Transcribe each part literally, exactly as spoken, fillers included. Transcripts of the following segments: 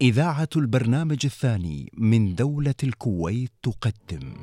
إذاعة البرنامج الثاني من دولة الكويت تقدم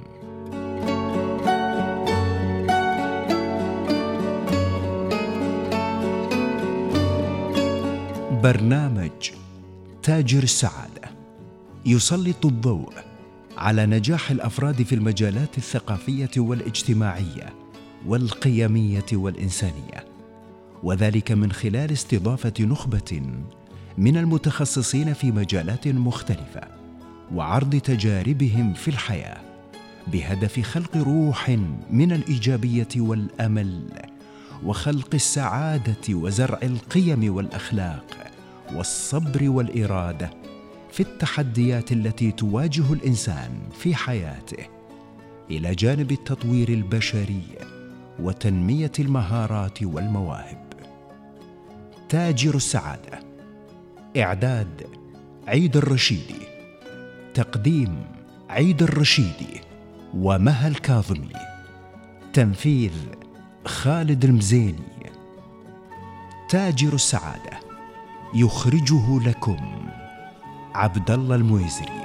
برنامج تاجر السعادة، يسلط الضوء على نجاح الأفراد في المجالات الثقافية والاجتماعية والقيمية والإنسانية، وذلك من خلال استضافة نخبة من المتخصصين في مجالات مختلفة وعرض تجاربهم في الحياة بهدف خلق روح من الإيجابية والأمل وخلق السعادة وزرع القيم والأخلاق والصبر والإرادة في التحديات التي تواجه الإنسان في حياته، إلى جانب التطوير البشري وتنمية المهارات والمواهب. تاجر السعادة، إعداد عيد الرشيدي، تقديم عيد الرشيدي ومها الكاظمي، تنفيذ خالد المزيني. تاجر السعادة يخرجه لكم عبد الله المويزري.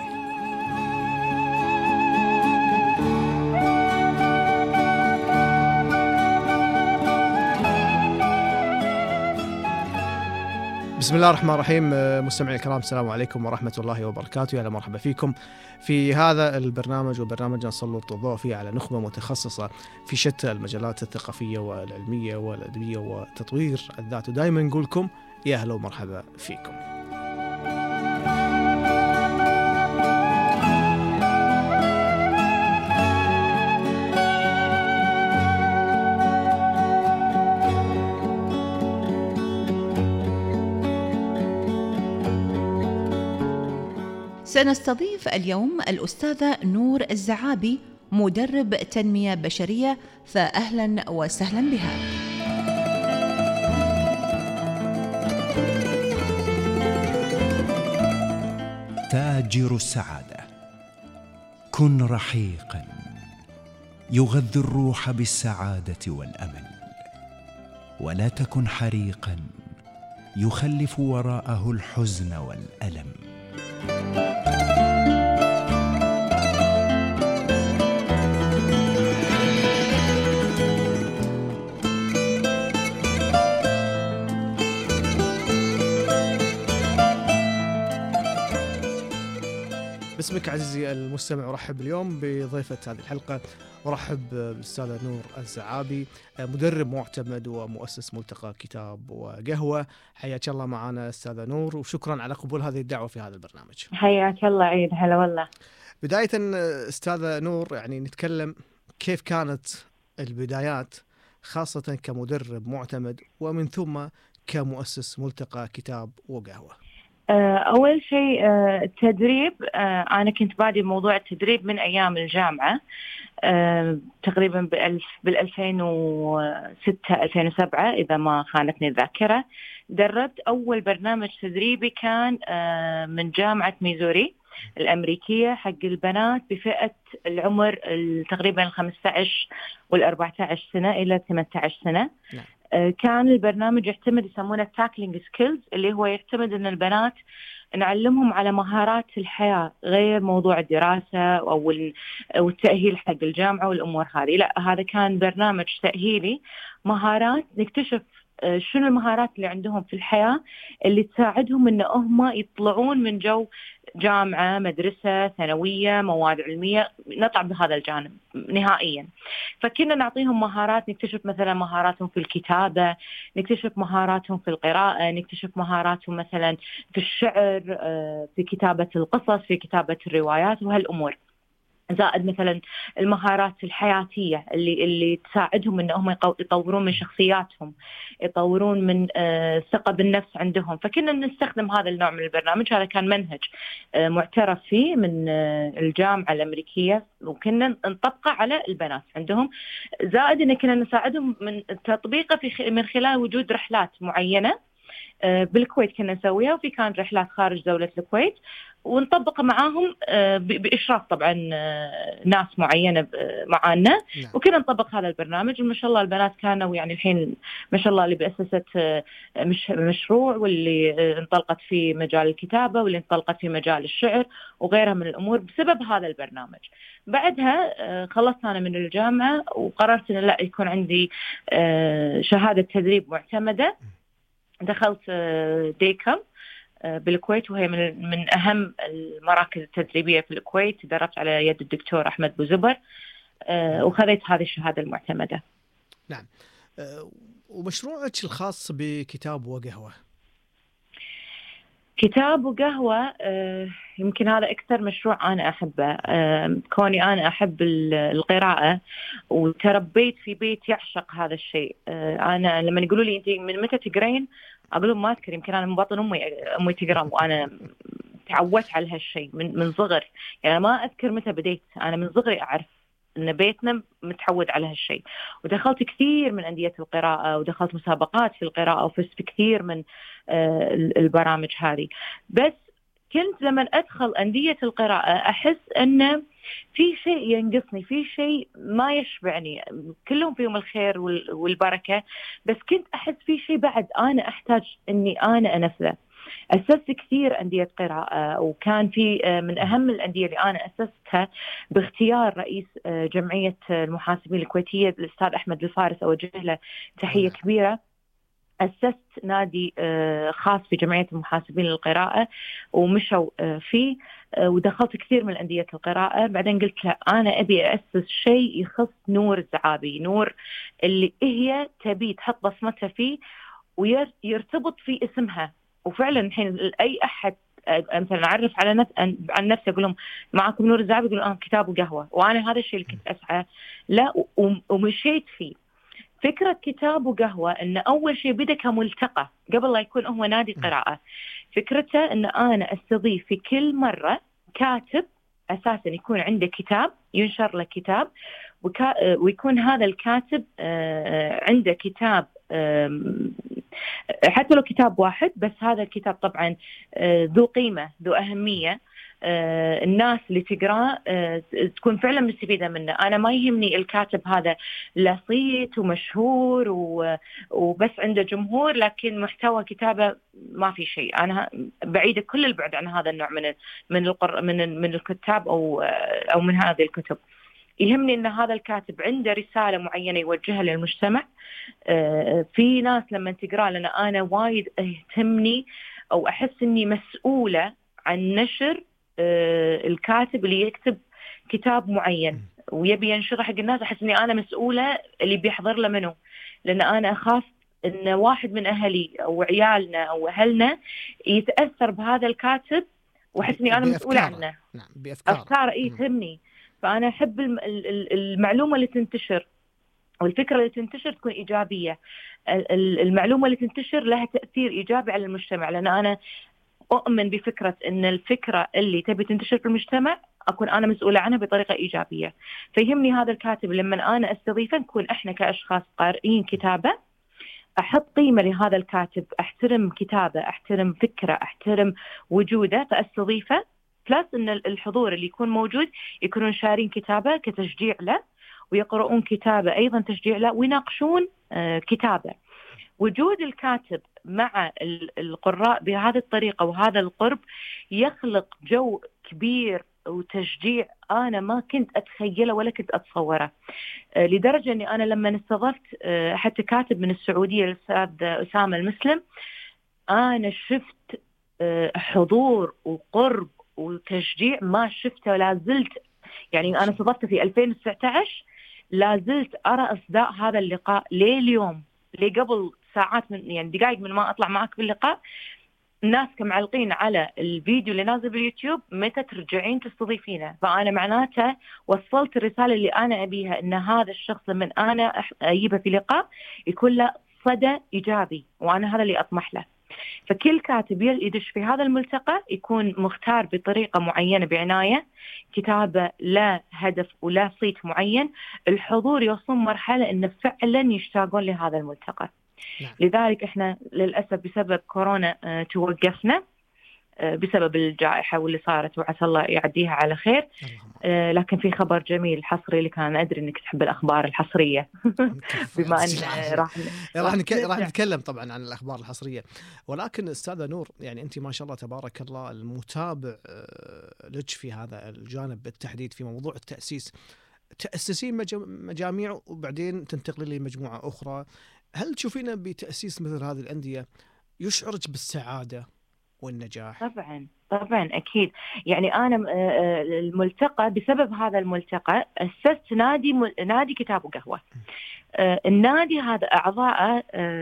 بسم الله الرحمن الرحيم. مستمعي الكرام، السلام عليكم ورحمة الله وبركاته. أهلا مرحبا فيكم في هذا البرنامج، وبرنامج نسلط الضوء فيه على نخبة متخصصة في شتى المجالات الثقافية والعلمية والأدبية وتطوير الذات، ودائما نقول لكم يا أهلا ومرحبا فيكم. سنستضيف اليوم الأستاذة نور الزعابي، مدرب تنمية بشرية، فأهلا وسهلا بها. تاجر السعادة، كن رحيقا يغذي الروح بالسعادة والأمل، ولا تكن حريقا يخلف وراءه الحزن والألم. باسمك عزيزي المستمع، أرحب اليوم بضيفة هذه الحلقة، أرحب بالأستاذة نور الزعابي، مدرب معتمد ومؤسس ملتقى كتاب وقهوة. حياك الله معنا أستاذة نور، وشكرا على قبول هذه الدعوة في هذا البرنامج. حياك الله عيد، هلا والله. بداية أستاذة نور، يعني نتكلم كيف كانت البدايات، خاصة كمدرب معتمد ومن ثم كمؤسس ملتقى كتاب وقهوة. أول شيء التدريب، أنا كنت بادي موضوع التدريب من أيام الجامعة، تقريبا بالألف بالألفين وستة ألفين وسبعة إذا ما خانتني الذاكرة. دربت أول برنامج تدريبي كان من جامعة ميزوري الأمريكية حق البنات بفئة العمر تقريبا الخمسة عشر والأربعة عشر سنة إلى ثمانية عشر سنة. نعم. كان البرنامج يعتمد، يسمونه تاكلينج سكيلز، اللي هو يعتمد أن البنات نعلمهم على مهارات الحياة غير موضوع الدراسة أو التأهيل حق الجامعة والأمور هذه. لا، هذا كان برنامج تأهيلي، مهارات نكتشف شنو المهارات اللي عندهم في الحياة اللي تساعدهم أن هم يطلعون من جو جامعة، مدرسة، ثانوية، مواد علمية، نطلع بهذا الجانب نهائيا. فكنا نعطيهم مهارات، نكتشف مثلا مهاراتهم في الكتابة، نكتشف مهاراتهم في القراءة، نكتشف مهاراتهم مثلا في الشعر، في كتابة القصص، في كتابة الروايات وهالأمور، زائد مثلا المهارات الحياتية اللي اللي تساعدهم انهم يطورون من شخصياتهم، يطورون من الثقة بالنفس عندهم. فكنا نستخدم هذا النوع من البرنامج. هذا كان منهج معترف فيه من الجامعة الأمريكية، وكنا نطبقه على البنات عندهم، زائد ان كنا نساعدهم من تطبيقه في من خلال وجود رحلات معينة بالكويت كنا نسويها، وفي كان رحلات خارج دولة الكويت ونطبق معاهم بإشراف طبعا ناس معينة معانا، وكنا نطبق هذا البرنامج. وما شاء الله البنات كانوا يعني الحين ما شاء الله اللي بأسست مش مشروع، واللي انطلقت في مجال الكتابة، واللي انطلقت في مجال الشعر وغيرها من الأمور بسبب هذا البرنامج. بعدها خلصت أنا من الجامعة وقررت أن لا يكون عندي شهادة تدريب معتمدة. دخلت ديكم بالكويت، وهي من من أهم المراكز التدريبية في الكويت. تدربت على يد الدكتور أحمد بوزبر وخذيت هذه الشهادة المعتمدة. نعم. ومشروعك الخاص بكتاب وقهوة؟ كتاب وقهوة يمكن هذا أكثر مشروع أنا أحبه، كوني أنا أحب القراءة وتربيت في بيت يعشق هذا الشيء. أنا لما يقولوا لي أنت من متى تقرين أقول لهم ما أذكر، يمكن أنا من بطن أمي أمي تقرأ وأنا تعودت على هالشيء من من صغر. يعني ما أذكر متى بديت، أنا من صغري أعرف إن بيتنا متعود على هالشيء. ودخلت كثير من أندية القراءة، ودخلت مسابقات في القراءة، وفزت بكثير من البرامج هذه. بس كنت لما أدخل أندية القراءة أحس أن في شيء ينقصني، في شيء ما يشبعني. كلهم فيهم الخير والبركة، بس كنت أحس في شيء بعد أنا أحتاج أني أنا أنفذه. أسست كثير أندية قراءة، وكان في من أهم الأندية اللي أنا أسستها باختيار رئيس جمعية المحاسبين الكويتية الأستاذ أحمد الفارس، أوجه له تحية كبيرة. أسست نادي خاص في جمعية المحاسبين للقراءة ومشوا فيه، ودخلت كثير من أندية القراءة. بعدين قلت لا، أنا أبي أسس شيء يخص نور الزعابي، نور اللي هي تبي تحط بصمتها فيه ويرتبط في اسمها. وفعلا الحين أي أحد مثلا أعرف على نفس عن نفسي أقول لهم معكم نور الزعابي، يقولون آه كتاب وقهوة. وأنا هذا الشيء اللي كنت أسعى لا، ومشيت فيه. فكرة كتاب وقهوة إن أول شيء بدأ كملتقى قبل لا يكون هو نادي قراءة. فكرته إن أنا أستضيف في كل مرة كاتب أساسا يكون عنده كتاب، ينشر له كتاب، وكا ويكون هذا الكاتب عنده كتاب حتى لو كتاب واحد، بس هذا الكتاب طبعا ذو قيمة ذو أهمية، الناس اللي تقرأ تكون فعلا مستفيدة منه. أنا ما يهمني الكاتب هذا لصيت ومشهور وبس عنده جمهور، لكن محتوى كتابه ما في شيء. أنا بعيدة كل البعد عن هذا النوع من من القر من من الكتاب أو أو من هذه الكتب. يهمني أن هذا الكاتب عنده رسالة معينة يوجهها للمجتمع. في ناس لما تقرأ لنا أنا وايد اهتمني أو أحس أني مسؤولة عن نشر الكاتب اللي يكتب كتاب معين ويبي ينشره حق الناس. أحس أني أنا مسؤولة اللي بيحضر له منه، لأن أنا أخاف أن واحد من أهلي أو عيالنا أو أهلنا يتأثر بهذا الكاتب، وأحس أني أنا مسؤولة عنه. نعم، بأفكار أفكار إيه تهمني. فأنا أحب المعلومة اللي تنتشر والفكرة اللي تنتشر تكون إيجابية. المعلومة اللي تنتشر لها تأثير إيجابي على المجتمع، لأن أنا أؤمن بفكرة أن الفكرة اللي تبي تنتشر في المجتمع أكون أنا مسؤولة عنها بطريقة إيجابية. فيهمني هذا الكاتب لما أنا أستضيفه نكون إحنا كأشخاص قارئين كتابة، أحط قيمة لهذا الكاتب، أحترم كتابة، أحترم فكرة، أحترم وجوده، فأستضيفه. بلس أن الحضور اللي يكون موجود يكونون شارين كتابة كتشجيع له، ويقرؤون كتابة أيضا تشجيع له، ويناقشون كتابة. وجود الكاتب مع القراء بهذه الطريقة وهذا القرب يخلق جو كبير وتشجيع أنا ما كنت أتخيله ولا كنت أتصوره. لدرجة أني أنا لما استضفت حتى كاتب من السعودية الأستاذ أسامة المسلم، أنا شفت حضور وقرب وتشجيع ما شفته ولا زلت. يعني أنا استضفته في ألفين وتسعة عشر، لا زلت أرى إصداء هذا اللقاء ليه اليوم، ليه قبل ساعات من يعني دقائق من ما أطلع معك باللقاء الناس كمعلقين على الفيديو اللي نازل باليوتيوب متى ترجعين تستضيفينه. فأنا معناته وصلت الرسالة اللي أنا أبيها، إن هذا الشخص لمن أنا أجيبه في لقاء يكون له صدى إيجابي، وأنا هذا اللي أطمح له. فكل كاتب يدش في هذا الملتقى يكون مختار بطريقة معينة بعناية، كتابة لا هدف ولا صيت معين. الحضور يوصل مرحلة إن فعلا يشتاقون لهذا الملتقى. نعم. لذلك إحنا للأسف بسبب كورونا آه توقفنا آه بسبب الجائحة واللي صارت، وعسى الله يعديها على خير. آه لكن في خبر جميل حصري لك، أنا أدري إنك تحب الأخبار الحصرية بما أن راح راح راح نتكلم طبعا عن الأخبار الحصرية. ولكن أستاذة نور، يعني أنت ما شاء الله تبارك الله المتابع لك في هذا الجانب بالتحديد في موضوع التأسيس، تأسسين مجاميع وبعدين تنتقلين لمجموعة أخرى، هل تشوفين بتأسيس مثل هذه الأندية يشعرك بالسعادة والنجاح؟ طبعا طبعا أكيد. يعني أنا الملتقى بسبب هذا الملتقى أسست نادي نادي كتاب وقهوة. النادي هذا أعضاءه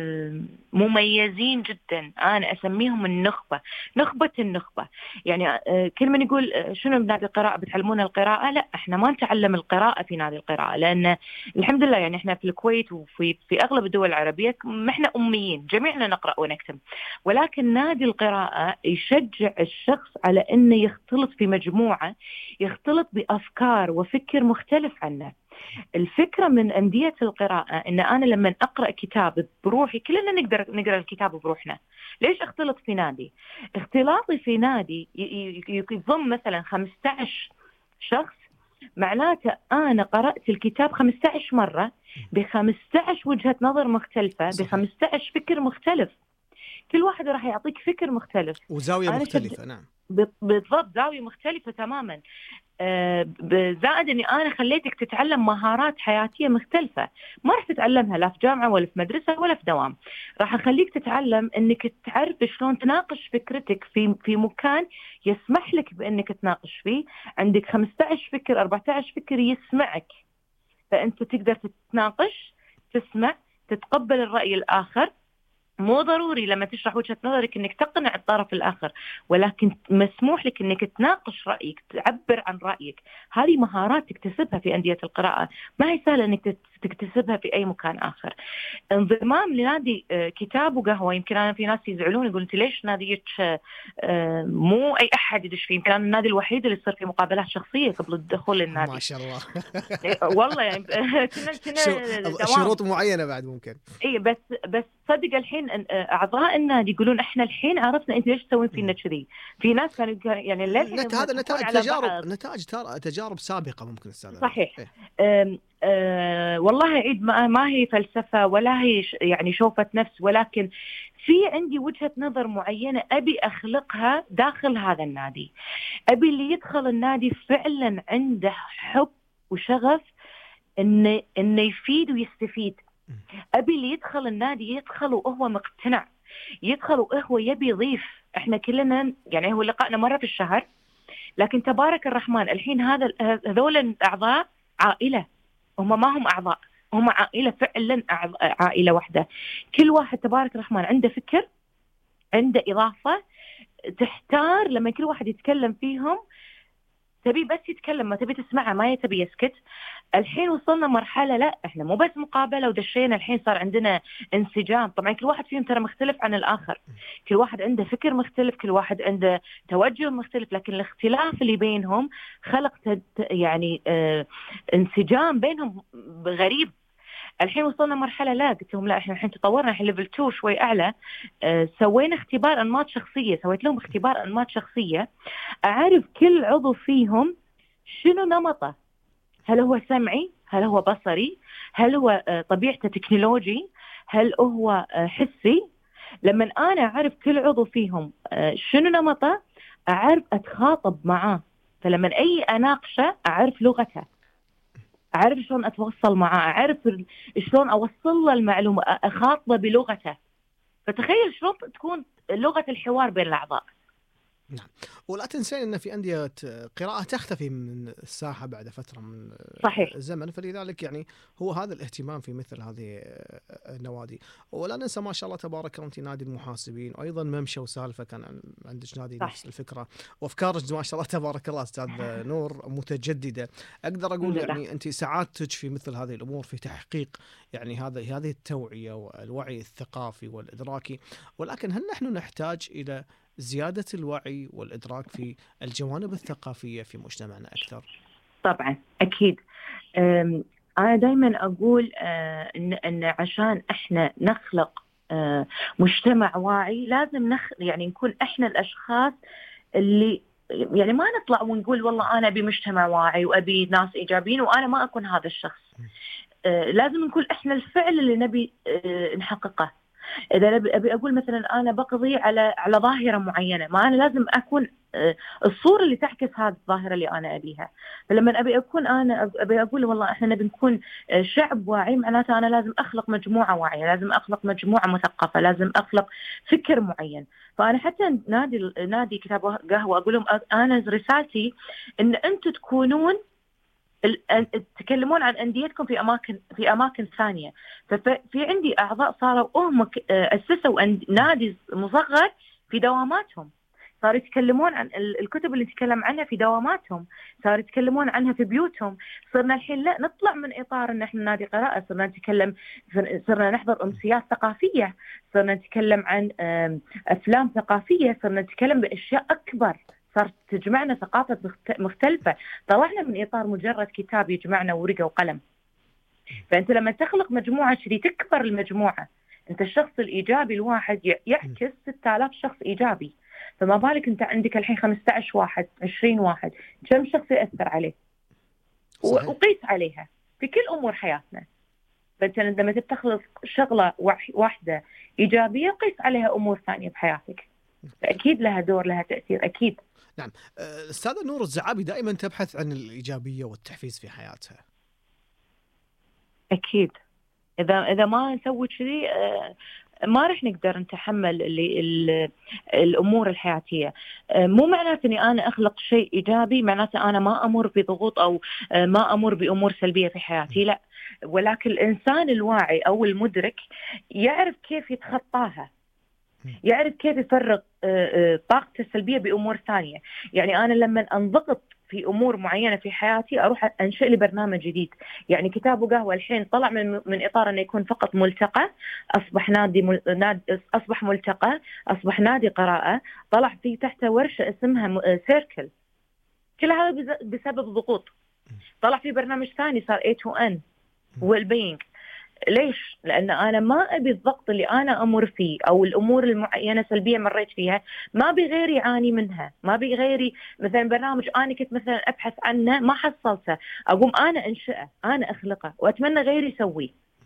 مميزين جدا، أنا أسميهم النخبة، نخبة النخبة. يعني كل من يقول شنو بنادي القراءة بتعلمونا القراءة، لا إحنا ما نتعلم القراءة في نادي القراءة، لأن الحمد لله يعني إحنا في الكويت وفي في أغلب الدول العربية ما إحنا أميين، جميعنا نقرأ ونكتب. ولكن نادي القراءة يشجع الشخص على إنه يختلط في مجموعة، يختلط بأفكار وفكر مختلف عنه. الفكرة من أندية القراءة إن أنا لما أقرأ كتاب بروحي، كلنا نقدر نقرأ الكتاب بروحنا، ليش أختلط في نادي؟ اختلاطي في نادي يضم مثلا خمسة عشر شخص، معناته أنا قرأت الكتاب خمسة عشر مرة بخمسة عشر وجهة نظر مختلفة، بخمسة عشر فكر مختلف، كل واحد راح يعطيك فكر مختلف وزاوية مختلفة. شد... نعم بالضبط، زاوية مختلفة تماما. آه زائد أني أنا خليتك تتعلم مهارات حياتية مختلفة ما راح تتعلمها لا في جامعة ولا في مدرسة ولا في دوام. راح أخليك تتعلم أنك تعرف شلون تناقش فكرتك في في مكان يسمح لك بأنك تناقش فيه. عندك خمسة عشر فكر أربعة عشر فكر يسمعك، فأنت تقدر تتناقش، تسمع، تتقبل الرأي الآخر. مو ضروري لما تشرح وجهة نظرك انك تقنع الطرف الاخر، ولكن مسموح لك انك تناقش رايك، تعبر عن رايك. هذه مهارات تكتسبها في انديه القراءه، ما هي سهله انك تكتسبها في اي مكان اخر. انضمام لنادي كتاب وقهوه، يمكن انا في ناس يزعلون يقولون انت ليش ناديك مو اي احد يدش فيه؟ يمكن انا النادي الوحيد اللي يصير فيه مقابلات شخصيه قبل الدخول للنادي. ما شاء الله. والله يعني كنا كنا شروط معينه بعد ممكن. اي بس بس صدق الحين اعضاء النادي يقولون احنا الحين عرفنا انت ليش تسوين فينا كذي. في ناس كانوا يعني للحين هذا نتائج تجارب نتائج تجارب سابقه ممكن استاذ. صحيح. إيه؟ أم أه والله عيد ما, ما هي فلسفه ولا هي يعني شوفة نفس، ولكن في عندي وجهة نظر معينة أبي أخلقها داخل هذا النادي. أبي اللي يدخل النادي فعلا عنده حب وشغف إنه إنه يفيد ويستفيد. أبي اللي يدخل النادي يدخل وهو مقتنع، يدخل وهو يبي يضيف. إحنا كلنا يعني هو لقائنا مرة في الشهر، لكن تبارك الرحمن الحين هذا هذول الأعضاء عائلة، هم ما هم أعضاء، هم عائلة فعلا، عائلة واحدة. كل واحد تبارك الرحمن عنده فكر، عنده إضافة. تحتار لما كل واحد يتكلم فيهم، تبي بس يتكلم، ما تبي تسمعه، ما تبي يسكت. الحين وصلنا مرحلة لا احنا مو بس مقابلة ودشينا، الحين صار عندنا انسجام. طبعا كل واحد فيهم ترى مختلف عن الآخر، كل واحد عنده فكر مختلف، كل واحد عنده توجه مختلف، لكن الاختلاف اللي بينهم خلق يعني اه انسجام بينهم غريب. الحين وصلنا مرحلة لا قلت لهم لا احنا الحين تطورنا، الحين ليفل اثنين شوي اعلى. اه سوينا اختبار انماط شخصية، سويت لهم اختبار انماط شخصية، اعرف كل عضو فيهم شنو نمطه، هل هو سمعي، هل هو بصري، هل هو اه طبيعته تكنولوجي، هل هو اه حسي. لما انا اعرف كل عضو فيهم اه شنو نمطه، اعرف اتخاطب معاه. فلما اي اناقشه اعرف لغته، أعرف شلون أتواصل معه، أعرف شلون أوصل له المعلومة، أخاطبه بلغته. فتخيل شلون تكون لغة الحوار بين الأعضاء. نعم. ولا تنسين أن في أندية قراءة تختفي من الساحة بعد فترة من صحيح. الزمن، فلذلك يعني هو هذا الاهتمام في مثل هذه النوادي. ولا ننسى ما شاء الله تبارك الله أنت نادي المحاسبين، وأيضا ممشى وسالفة كان عندك نادي صح. نفس الفكرة، وأفكارك ما شاء الله تبارك الله أستاذ نور متجددة. أقدر أقول يعني أنت سعادتك في مثل هذه الأمور في تحقيق يعني هذا هذه التوعية والوعي الثقافي والإدراكي. ولكن هل نحن نحتاج إلى زيادة الوعي والإدراك في الجوانب الثقافية في مجتمعنا أكثر؟ طبعا أكيد. أنا دائما أقول إن, إن عشان إحنا نخلق مجتمع واعي لازم نخ يعني نكون إحنا الأشخاص اللي يعني ما نطلع ونقول والله أنا أبي مجتمع واعي وأبي ناس إيجابيين وأنا ما أكون هذا الشخص. لازم نكون إحنا الفعل اللي نبي نحققه. إذا أبي أقول مثلا أنا بقضي على على ظاهرة معينة، ما أنا لازم أكون الصورة اللي تعكس هذه الظاهرة اللي أنا أبيها. فلما أبي أكون أنا أبي أقول والله إحنا نبي نكون شعب واعي، معناته أنا لازم أخلق مجموعة واعية، لازم أخلق مجموعة مثقفة، لازم أخلق فكر معين. فأنا حتى نادي نادي كتاب قهوة أقول لهم أنا رسالتي إن أنتم تكونون تتكلمون عن أنديتكم في أماكن في أماكن ثانية. ففي عندي أعضاء صاروا هم أسسوا نادي مصغر في دواماتهم، صاروا يتكلمون عن الكتب اللي نتكلم عنها في دواماتهم، صاروا يتكلمون عنها في بيوتهم. صرنا الحين لا نطلع من إطار إن إحنا نادي قراءة، صرنا نتكلم، صرنا نحضر أمسيات ثقافية، صرنا نتكلم عن أفلام ثقافية، صرنا نتكلم بأشياء أكبر، صارت تجمعنا ثقافة مختلفة. طلعنا من إطار مجرد كتاب يجمعنا ورقة وقلم. فأنت لما تخلق مجموعة شدي تكبر المجموعة، أنت الشخص الإيجابي الواحد يعكس ستة آلاف شخص إيجابي، فما بالك أنت عندك الحين خمسة عشر واحد، عشرين واحد، كم شخص يأثر عليه؟ صحيح. وقيس عليها في كل أمور حياتنا. فأنت لما تخلق شغلة واحدة إيجابية قيس عليها أمور ثانية بحياتك، فأكيد لها دور، لها تأثير أكيد. نعم. الأستاذة نور الزعابي دائما تبحث عن الإيجابية والتحفيز في حياتها. أكيد. إذا إذا ما نسوي كذي ما رح نقدر نتحمل اللي الأمور الحياتية. مو معناته إني أنا أخلق شيء إيجابي معناته أنا ما أمر بضغوط أو ما أمر بأمور سلبية في حياتي، لا. ولكن الإنسان الواعي أو المدرك يعرف كيف يتخطاها، يعرف كيف يفرغ طاقته السلبية بأمور ثانية. يعني أنا لما أنضغط في أمور معينة في حياتي أروح أنشئ لي برنامج جديد. يعني كتاب وقهوة الحين طلع من من إطار أنه يكون فقط ملتقى، أصبح نادي, مل... نادي أصبح ملتقى، أصبح نادي قراءة، طلع فيه تحته ورشة اسمها سيركل. كل هذا بسبب ضغوط. طلع فيه برنامج ثاني صار إيه تو إن والبينج. ليش؟ لأن أنا ما أبي الضغط اللي أنا أمر فيه أو الأمور المعينة سلبية مريت فيها ما بغيري يعاني منها، ما بغيري. مثلا برنامج أنا كنت مثلا أبحث عنه ما حصلته، أقوم أنا أنشئه، أنا أخلقه، وأتمنى غيري يسويه.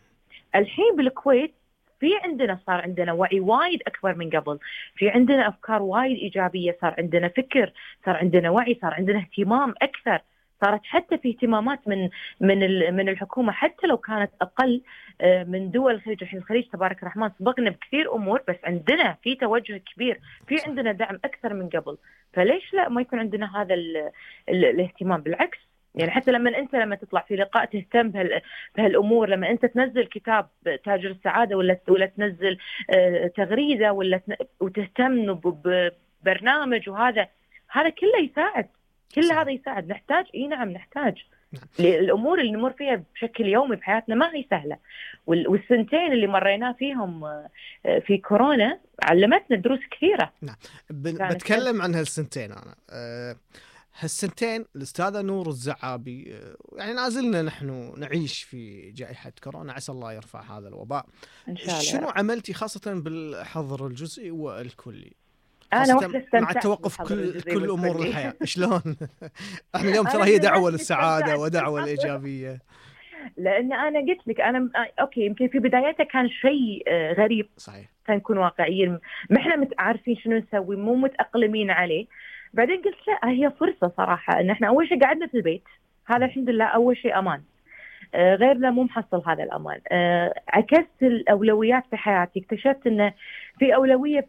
الحين بالكويت في عندنا صار عندنا وعي وايد أكبر من قبل، في عندنا أفكار وايد إيجابية، صار عندنا فكر، صار عندنا وعي، صار عندنا اهتمام أكثر. صارت حتى في اهتمامات من من من الحكومة حتى لو كانت أقل من دول الخليج. الحين الخليج تبارك الرحمن سبقنا بكثير أمور، بس عندنا في توجه كبير، في عندنا دعم أكثر من قبل. فليش لا ما يكون عندنا هذا ال ال الاهتمام؟ بالعكس، يعني حتى لما أنت لما تطلع في لقاء تهتم بهال بهالأمور، لما أنت تنزل كتاب تاجر السعادة ولا ولا تنزل تغريدة ولا وتهتم ببرنامج، وهذا هذا كله يساعد، كل هذا يساعد. نحتاج اي نعم نحتاج. الامور اللي نمر فيها بشكل يومي بحياتنا ما هي سهله، والسنتين اللي مرينا فيهم في كورونا علمتنا دروس كثيره. نعم. بتكلم عن هالسنتين انا. أه هالسنتين الاستاذه نور الزعابي، يعني نازلنا نحن نعيش في جائحه كورونا، عسى الله يرفع هذا الوباء إن شاء الله. شنو عملتي خاصه بالحظر الجزئي والكلي؟ أنا مع التوقف كل كل أمور الحياة شلون؟ احنا اليوم ترى هي دعوة للسعادة ودعوة الإيجابية. لأن أنا قلت لك أنا أوكي يمكن في بدايته كان شيء غريب، صحيح، كنكون واقعيين، ما إحنا متعارفين شنو نسوي، مو متأقلمين عليه. بعدين قلت لا، هي فرصة صراحة إن إحنا أول شيء قعدنا في البيت، هذا الحمد لله أول شيء أمان. آه غيرنا مو محصل هذا الأمان. آه عكست الأولويات في حياتي، اكتشفت إن في أولوية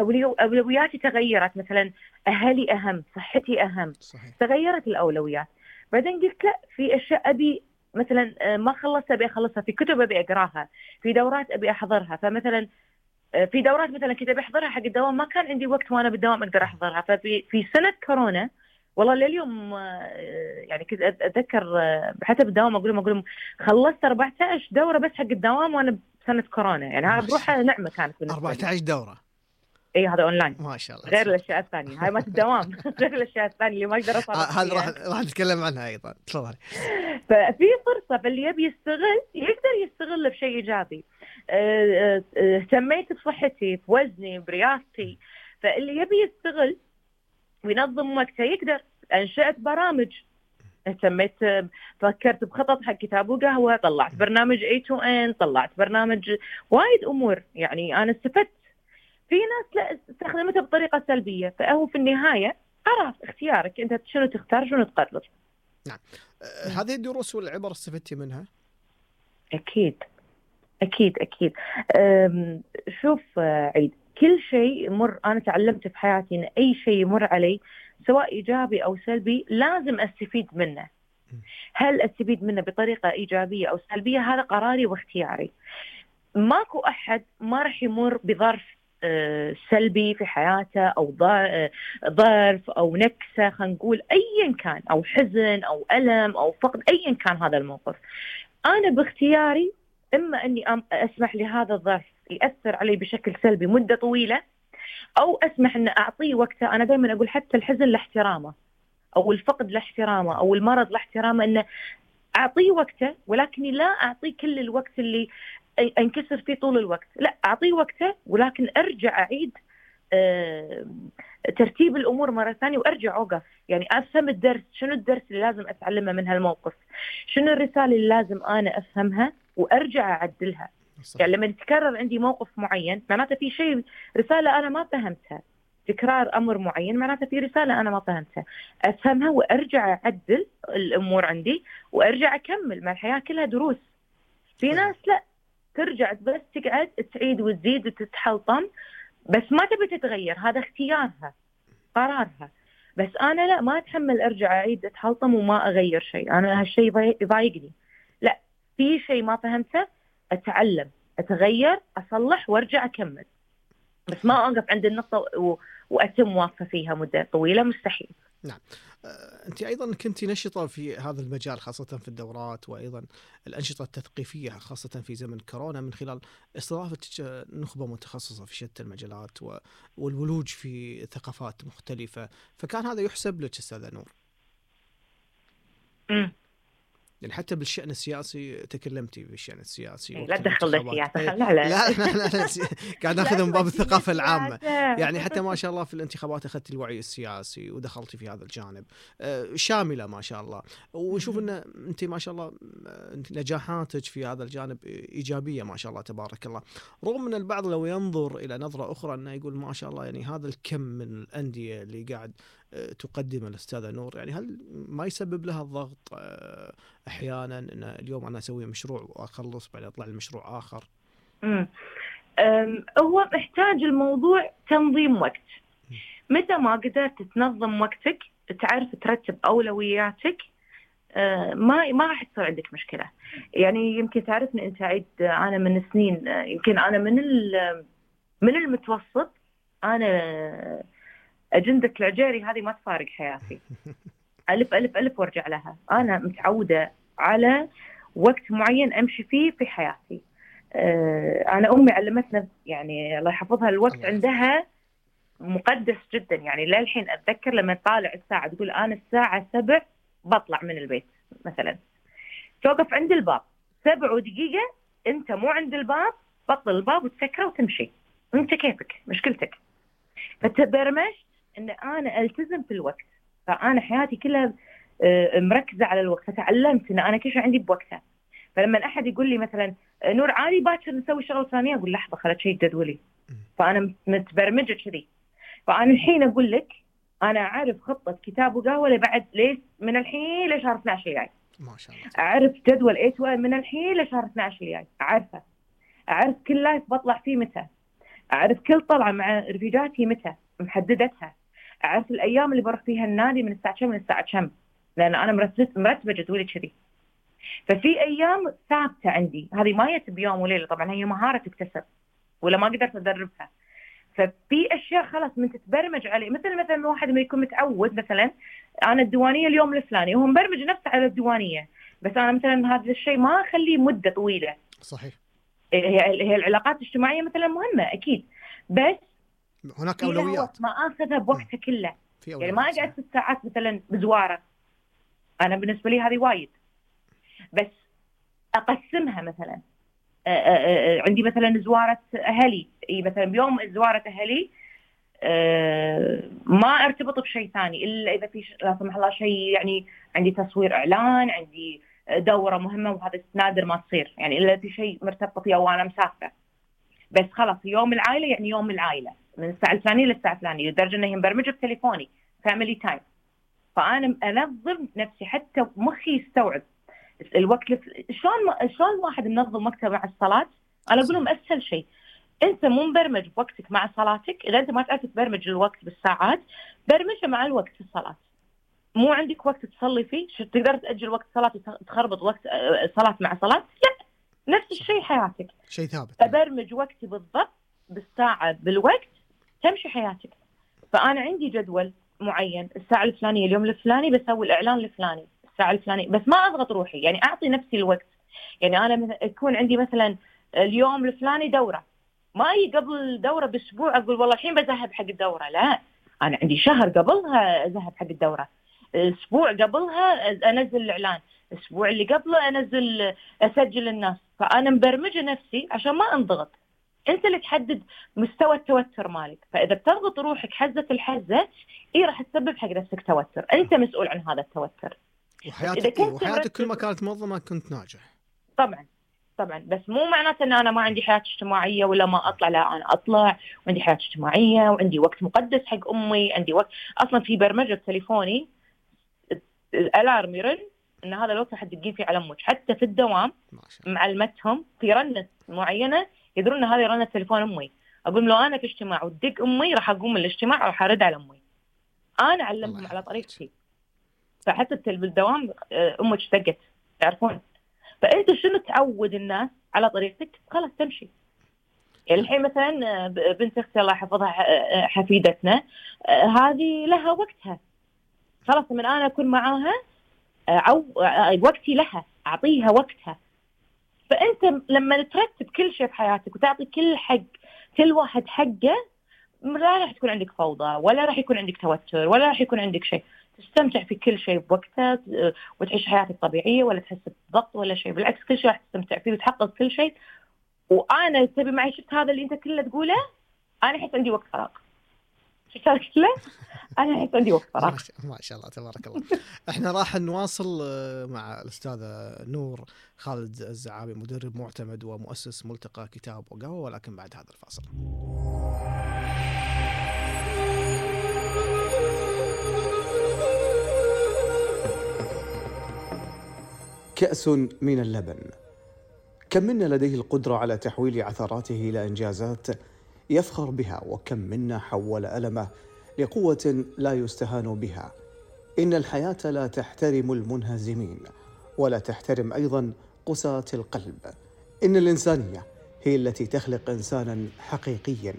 أولوياتي تغيرت. مثلا أهلي أهم، صحتي أهم، صحيح. تغيرت الأولويات. بعدين قلت لا، في أشياء أبي مثلا ما خلصت أبي أخلصها، في كتب أبي أقراها، في دورات أبي أحضرها. فمثلا في دورات مثلا كنت أبي أحضرها حق الدوام، ما كان عندي وقت وأنا بالدوام أقدر أحضرها. ففي في سنة كورونا والله لليوم يعني كنت أتذكر حتى بالدوام أقول لهم أقول لهم خلصت أربعة عشر دورة بس حق الدوام وأنا بسنة كورونا. يعني هذا بروحها نعمة كانت بالنسبة أربعة عشر دورة. اي هذا اونلاين ما شاء الله، غير الاشياء الثانيه هاي ما الدوام غير الاشياء الثانيه اللي ما اقدر اصرف فيها. هذا راح راح نتكلم عنها ايضا، تفضلي. ففي فرصه، فاللي يبي يستغل يقدر يستغل بشيء ايجابي. آه، آه، اهتميت بصحتي، بوزني، برياضتي. فاللي يبي يستغل وينظم وقته يقدر. أنشأت برامج، اهتميت، فكرت بخطط حق كتاب وقهوة، طلعت برنامج إيه تو إن، طلعت برنامج، وايد أمور. يعني أنا استفدت. في ناس لا استخدمتها بطريقة سلبية، فهو في النهاية قرار، اختيارك أنت شنو تختار، شنو تقرر. نعم. أه هذه الدروس والعبر استفدتي منها؟ أكيد أكيد أكيد. شوف عيد، كل شيء يمر أنا تعلمت في حياتي إن أي شيء يمر علي سواء إيجابي أو سلبي لازم أستفيد منه. هل أستفيد منه بطريقة إيجابية أو سلبية هذا قراري واختياري. ماكو أحد ما رح يمر بظرف سلبي في حياته أو ظرف أو نكسة، خلينا نقول أيا كان، أو حزن أو ألم أو فقد، أيا كان هذا الموقف. أنا باختياري إما أني أسمح لهذا الظرف يأثر علي بشكل سلبي مدة طويلة، أو أسمح أن أعطيه وقته. أنا دائما أقول حتى الحزن لاحترامه، أو الفقد لاحترامه، أو المرض لاحترامه، أنه أعطيه وقته، ولكني لا أعطيه كل الوقت اللي أنكسر فيه طول الوقت. لا، أعطيه وقته، ولكن أرجع أعيد أه ترتيب الأمور مرة ثانية، وأرجع أوقف. يعني أفهم الدرس، شنو الدرس اللي لازم أتعلمه من هالموقف، شنو الرسالة اللي لازم أنا أفهمها وأرجع أعدلها. صح. يعني لما يتكرر عندي موقف معين معناته في شيء، رسالة أنا ما فهمتها. تكرار أمر معين معناته في رسالة أنا ما فهمتها، أفهمها وأرجع أعدل الأمور عندي وأرجع أكمل. مع الحياة كلها دروس. في ناس لا، ترجع بس تقعد تعيد وتزيد وتتحلطم، بس ما تبي تتغير. هذا اختيارها، قرارها. بس أنا لا، ما أتحمل أرجع أعيد أتحلطم وما أغير شيء. أنا هالشيء يضايقني. لا، في شيء ما فهمته أتعلم، أتغير، أصلح وأرجع أكمل. بس ما أوقف عند النقطة و... وأتم واقفة فيها مدة طويلة، مستحيل. نعم. أنت أيضا كنت نشطة في هذا المجال، خاصة في الدورات، وأيضا الأنشطة التثقيفية، خاصة في زمن كورونا، من خلال استضافة نخبة متخصصة في شتى المجالات والولوج في ثقافات مختلفة. فكان هذا يحسب لك أستاذة نور؟ امم يعني حتى بالشأن السياسي تكلمتي بالشأن السياسي. لا تدخل السياسة، لا لا لا لا لا قاعد ناخذ من باب الثقافة العامة. يعني حتى ما شاء الله في الانتخابات أخذت الوعي السياسي ودخلتي في هذا الجانب شاملة ما شاء الله. ونشوف أن أنت ما شاء الله نجاحاتك في هذا الجانب إيجابية ما شاء الله تبارك الله. رغم أن البعض لو ينظر إلى نظرة أخرى أنه يقول ما شاء الله، يعني هذا الكم من الأندية اللي قاعد تقدم الأستاذة نور، يعني هل ما يسبب لها الضغط أحيانا أن اليوم أنا أسوي مشروع وأخلص بعد يطلع المشروع آخر؟ امم هو محتاج الموضوع تنظيم وقت. متى ما قدرت تنظم وقتك، تعرف ترتب أولوياتك، ما ما راح تصير عندك مشكلة. يعني يمكن تعرفني أنت عيد، أنا من سنين، يمكن أنا من من المتوسط، أنا أجندة العجيري هذه ما تفارق حياتي. ألف ألف ألف وارجع لها. أنا متعودة على وقت معين أمشي فيه في حياتي. أنا أمي علمتنا، يعني الله يحفظها، الوقت عندها مقدس جدا. يعني للحين أتذكر لما طالع الساعة تقول أنا الساعة سبع بطلع من البيت مثلا، توقف عند الباب سبع ودقيقة، أنت مو عند الباب، بطل الباب وتسكره وتمشي، أنت كيفك، مشكلتك. فتبرمجت أن أنا ألتزم في الوقت. فأنا حياتي كلها مركزة على الوقت. فتعلمت أن أنا كل شيء عندي بوقتها. فلما أحد يقول لي مثلا نور عادي باكر نسوي شغل ثانية، أقول لحظة خلت شيء جدولي. فأنا متبرمجة كذي. فأنا الحين أقول لك أنا أعرف خطة كتاب وقهوة لبعد ليش من الحين لشهر اثنا عشر الجاي. ما شاء الله. أعرف جدول إيه تو من الحين لشهر اثنا عشر الجاي، أعرفه. أعرف كل لايف بطلع فيه متى، أعرف كل طلعة مع رفيجاتي متى، محددتها. أعرف الأيام اللي بروح فيها النادي من الساعة كم من الساعة كم، لأن أنا مرتبة مرتبة جدولي كذي. ففي أيام ثابتة عندي، هذه ما هي بيوم وليلة، طبعا هي مهارة تكتسب ولا ما قدرت أدربها. ففي أشياء خلاص من تتبرمج عليه. مثل مثلا واحد ما يكون متعود، مثلا أنا الديوانية اليوم الفلاني، وهو مبرمج نفسه على الديوانية، بس أنا مثلا هذا الشيء ما أخليه مدة طويلة. صحيح. هي هي العلاقات الاجتماعية مثلا مهمة أكيد، بس هناك أولويات ما أخذها بوقتها كله. يعني ما أقعد ست ساعات مثلا بزوارة، أنا بالنسبة لي هذه وايد، بس أقسمها مثلا عندي مثلا زوارة أهلي، مثلا بيوم زوارة أهلي ما ارتبط بشيء ثاني إلا إذا في لا سمح الله شيء، يعني عندي تصوير إعلان، عندي دورة مهمة، وهذا نادر ما تصير يعني إلا في شيء مرتبط فيه أو أنا مسافرة. بس خلاص يوم العائلة يعني يوم العائلة من الساعة الفلانية للساعة الفلانية، لدرجة إني مبرمجة بتليفوني فاميلي تايم. فأنا أنظم نفسي حتى مخي يستوعب الوقت. شلون شلون الواحد منظم وقته مع الصلاة؟ أنا أقول لهم أسهل شيء، أنت مو مبرمج بوقتك مع صلاتك. إذا أنت ما تعرف تبرمج الوقت بالساعات، برمجه مع الوقت في الصلاة. مو عندك وقت تصلي فيه، شو تقدر تأجل وقت صلاة وتخربط وقت صلاة مع صلاة؟ لا، نفس الشيء حياتك، شيء ثابت. أبرمج وقتي بالضبط بالساعة بالوقت تمشي حياتك. فأنا عندي جدول معين، الساعة الفلانية اليوم الفلاني بسوي الإعلان الفلاني، الساعة الفلانية، بس ما أضغط روحي، يعني أعطي نفسي الوقت. يعني أنا يكون عندي مثلا اليوم الفلاني دورة، ما أجي قبل الدورة بأسبوع أقول والله الحين بذهب حق الدورة، لا، أنا عندي شهر قبلها أذهب حق الدورة، أسبوع قبلها أنزل الإعلان، الأسبوع اللي قبله أنزل أسجل الناس. فأنا مبرمجة نفسي عشان ما أنضغط. أنت اللي تحدد مستوى التوتر مالك، فإذا بتضغط روحك حزة الحزة إيه راح تسبب حق نفسك توتر، أنت مسؤول عن هذا التوتر. وحياتك إيه؟ وحياتك كل ما كانت منظمة كنت ناجح. طبعا طبعا، بس مو معناته ان انا ما عندي حياه اجتماعيه ولا ما اطلع، لا، انا اطلع وعندي حياه اجتماعيه وعندي وقت مقدس حق امي، عندي وقت اصلا في برمجه تليفوني الالارم يرن ان هذا الوقت راح تدقين فيه على امك، حتى في الدوام معلمتهم في رنه معينه يدرون ان هذه رنه تليفون امي. اقول لو انا في اجتماع وتدق امي راح اقوم من الاجتماع وراح ارد على امي. انا اعلمهم على طريقتي، فحتى بالدوام امك دقت تعرفون. فأنت شنو تعود الناس على طريقتك خلاص تمشي. يعني الحين مثلا بنت أختي الله يحفظها حفيدتنا، هذه لها وقتها، خلاص من أنا أكون معاها أو وقتي لها، أعطيها وقتها. فأنت لما ترتب كل شيء في حياتك وتعطي كل حق كل واحد حقه، لا راح تكون عندك فوضى ولا راح يكون عندك توتر ولا راح يكون عندك شيء، تستمتع في كل شيء بوقته وتعيش حياتك طبيعية ولا تحس بضغط ولا شيء، بالعكس كل شيء راح تستمتع فيه وتحقق كل شيء. وأنا تبي معي شفت هذا اللي أنت كله تقوله، أنا أحس عندي وقت فراغ، شفت هذا كله أنا أحس عندي وقت فراغ. ما شاء الله تبارك الله. إحنا راح نواصل مع الأستاذة نور خالد الزعابي، مدرب معتمد ومؤسس ملتقى كتاب وقهوة، ولكن بعد هذا الفاصل. كأس من اللبن. كم منا لديه القدرة على تحويل عثراته إلى إنجازات يفخر بها، وكم منا حول ألمه لقوة لا يستهان بها. إن الحياة لا تحترم المنهزمين ولا تحترم أيضا قساة القلب. إن الإنسانية هي التي تخلق إنسانا حقيقيا.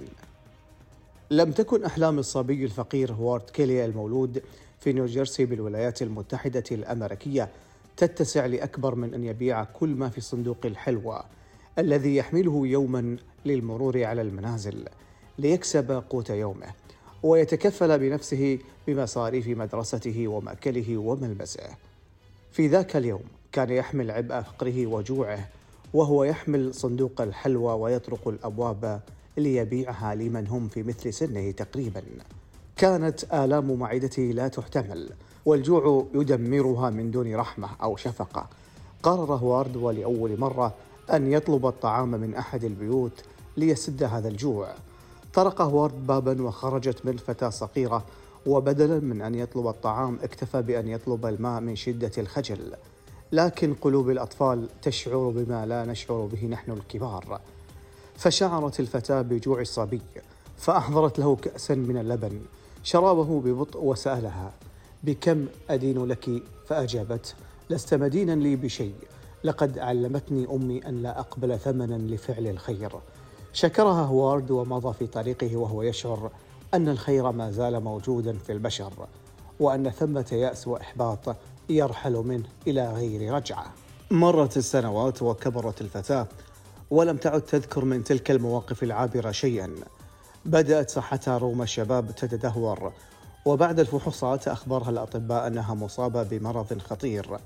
لم تكن أحلام الصبي الفقير هوارد كيلي المولود في نيوجيرسي بالولايات المتحدة الأمريكية تتسع لأكبر من أن يبيع كل ما في صندوق الحلوى الذي يحمله يوما للمرور على المنازل ليكسب قوت يومه ويتكفل بنفسه بمصاريف مدرسته ومأكله وملبسه. في ذاك اليوم كان يحمل عبء فقره وجوعه وهو يحمل صندوق الحلوى ويطرق الأبواب ليبيعها لمن هم في مثل سنه تقريبا. كانت آلام معدته لا تحتمل والجوع يدمرها من دون رحمة أو شفقة. قرر هوارد ولأول مرة أن يطلب الطعام من أحد البيوت ليسد هذا الجوع. طرق هوارد بابا وخرجت منه فتاة صغيرة، وبدلا من أن يطلب الطعام اكتفى بأن يطلب الماء من شدة الخجل. لكن قلوب الأطفال تشعر بما لا نشعر به نحن الكبار. فشعرت الفتاة بجوع الصبي فأحضرت له كأسا من اللبن، شرابه ببطء وسألها: بكم أدين لك؟ فأجابت: لست مدينا لي بشيء، لقد علمتني أمي أن لا أقبل ثمنا لفعل الخير. شكرها هوارد ومضى في طريقه وهو يشعر أن الخير ما زال موجودا في البشر، وأن ثمة يأس وإحباط يرحل منه إلى غير رجعة. مرت السنوات وكبرت الفتاة ولم تعد تذكر من تلك المواقف العابرة شيئا. بدأت صحتها رغم الشباب تتدهور، وبعد الفحوصات أخبرها الأطباء أنها مصابة بمرض خطير.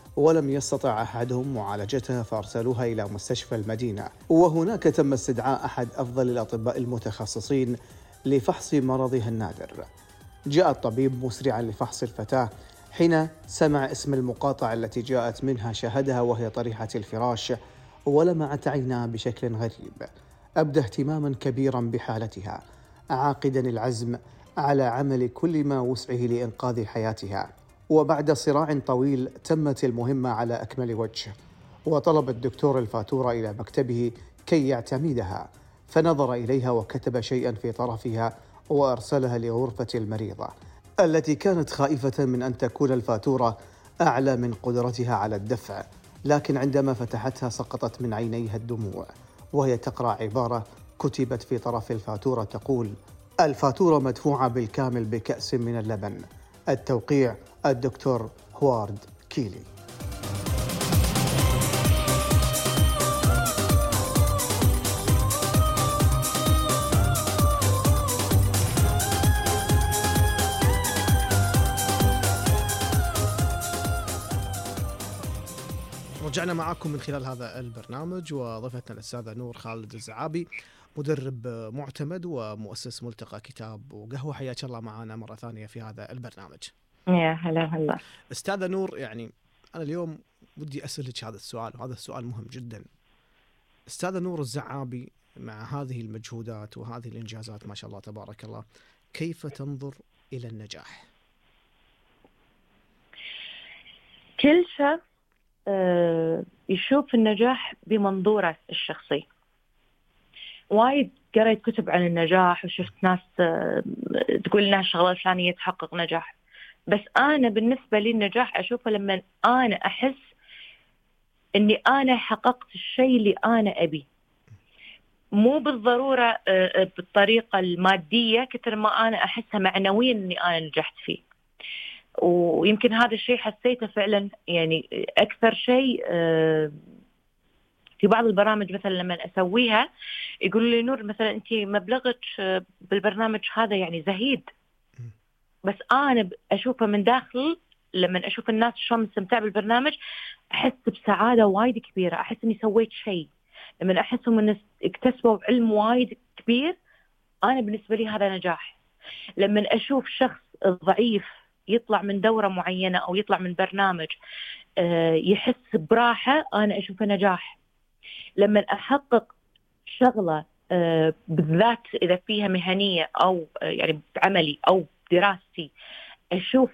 ولم يستطع أحدهم معالجتها فأرسلوها إلى مستشفى المدينة، وهناك تم استدعاء أحد أفضل الأطباء المتخصصين لفحص مرضها النادر. جاء الطبيب مسرعا لفحص الفتاة، حين سمع اسم المقاطعة التي جاءت منها شاهدها وهي طريحة الفراش ولمعت عيناه بشكل غريب. أبدى اهتماما كبيرا بحالتها، عاقدا العزم على عمل كل ما وسعه لإنقاذ حياتها. وبعد صراع طويل تمت المهمة على أكمل وجه، وطلب الدكتور الفاتورة إلى مكتبه كي يعتمدها، فنظر إليها وكتب شيئا في طرفها وأرسلها لغرفة المريضة التي كانت خائفة من أن تكون الفاتورة أعلى من قدرتها على الدفع. لكن عندما فتحتها سقطت من عينيها الدموع وهي تقرأ عبارة كتبت في طرف الفاتورة تقول: الفاتورة مدفوعة بالكامل بكأس من اللبن. التوقيع الدكتور هوارد كيلي. رجعنا معكم من خلال هذا البرنامج، وضيفتنا الأستاذة نور خالد الزعابي، مدرب معتمد ومؤسس ملتقى كتاب وقهوة. حياك الله معنا مرة ثانية في هذا البرنامج. يا هلا هلا. أستاذة نور، يعني أنا اليوم بدي أسألك هذا السؤال، وهذا السؤال مهم جدا. أستاذة نور الزعابي، مع هذه المجهودات وهذه الإنجازات ما شاء الله تبارك الله، كيف تنظر إلى النجاح؟ كل شخص يشوف النجاح بمنظوره الشخصي. وايد قريت كتب عن النجاح وشفت ناس تقول لنا الشغلة الفلانية تحقق نجاح، بس أنا بالنسبة لي النجاح أشوفه لما أنا أحس إني أنا حققت الشيء اللي أنا أبي، مو بالضرورة بالطريقة المادية كتر ما أنا أحسها معنويا إني أنا نجحت فيه. ويمكن هذا الشيء حسيته فعلا، يعني أكثر شيء في بعض البرامج مثلا لما أسويها يقولوا لي: نور مثلا أنت مبلغك بالبرنامج هذا يعني زهيد، بس أنا أشوفه من داخل لما أشوف الناس شلون مستمتعة بالبرنامج أحس بسعادة وايد كبيرة، أحس إني سويت شيء. لما أحسهم إن اكتسبوا علم وايد كبير، أنا بالنسبة لي هذا نجاح. لما أشوف شخص ضعيف يطلع من دورة معينة أو يطلع من برنامج يحس براحة، أنا أشوفه نجاح. لما أحقق شغلة بالذات إذا فيها مهنية أو يعني بعملي أو دراستي، أشوف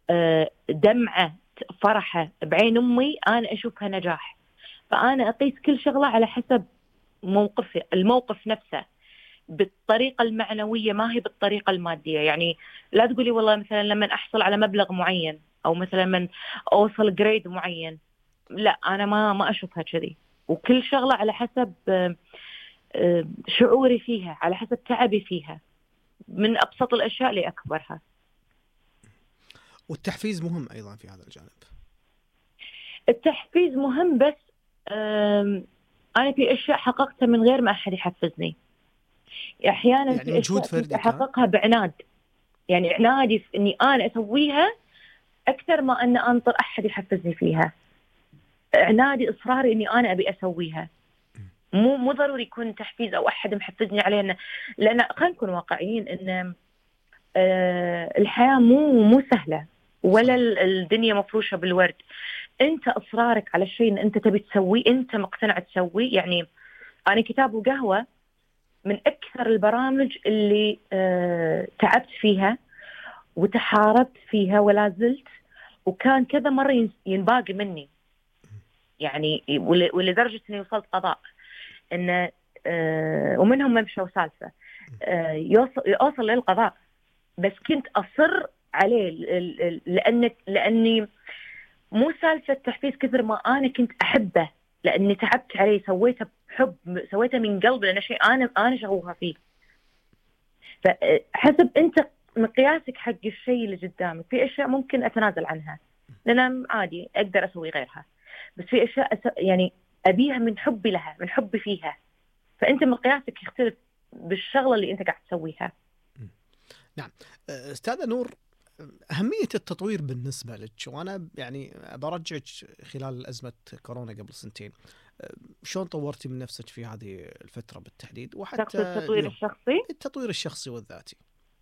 دمعة فرحة بعين أمي، أنا أشوفها نجاح. فأنا أقيس كل شغلة على حسب موقف الموقف نفسه، بالطريقة المعنوية ما هي بالطريقة المادية. يعني لا تقولي والله مثلا لما أحصل على مبلغ معين أو مثلا من أوصل جريد معين، لا، أنا ما ما أشوفها كذي. وكل شغلة على حسب شعوري فيها، على حسب تعبي فيها، من أبسط الأشياء لأكبرها. والتحفيز مهم أيضا في هذا الجانب. التحفيز مهم، بس أنا في أشياء حققتها من غير ما أحد يحفزني. أحيانا يعني في مجهود أشياء فردي أحققها بعناد، يعني عنادي في إني أنا أسويها أكثر ما أن أنطر أحد يحفزني فيها. عنادي إصراري إني أنا أبي أسويها، مو مو ضروري يكون تحفيز أو أحد محفزني علينا. لأن خلينا نكون واقعيين إن آه الحياة مو مو سهلة، ولا الدنيا مفروشة بالورد. أنت إصرارك على الشيء إن أنت تبي تسويه، أنت مقتنع تسويه. يعني أنا كتاب وقهوة من أكثر البرامج اللي آه تعبت فيها وتحاربت فيها ولا زلت، وكان كذا مرة ينباقي مني، يعني ولدرجة أني وصلت قضاء إن آه ومنهم ممشوا سالفة آه يوصل يوصل للقضاء، بس كنت أصر عليه لأن لأني مو سالفة تحفيز كثر ما أنا كنت أحبه، لأني تعبت عليه، سويته بحب، سويته من قلب، لأن شيء أنا أنا شغوفة فيه. فحسب أنت مقياسك حق الشيء اللي قدامك. في أشياء ممكن أتنازل عنها لأن عادي أقدر أسوي غيرها، بس في أشياء أس... يعني أبيها من حبي لها، من حبي فيها. فأنت مقياسك يختلف بالشغلة اللي أنت قاعد تسويها. نعم. أستاذة نور، أهمية التطوير بالنسبة لك، وأنا يعني برجعك خلال أزمة كورونا قبل سنتين، شلون طورتي من نفسك في هذه الفترة بالتحديد، وحتى التطوير اليوم؟ الشخصي، التطوير الشخصي والذاتي.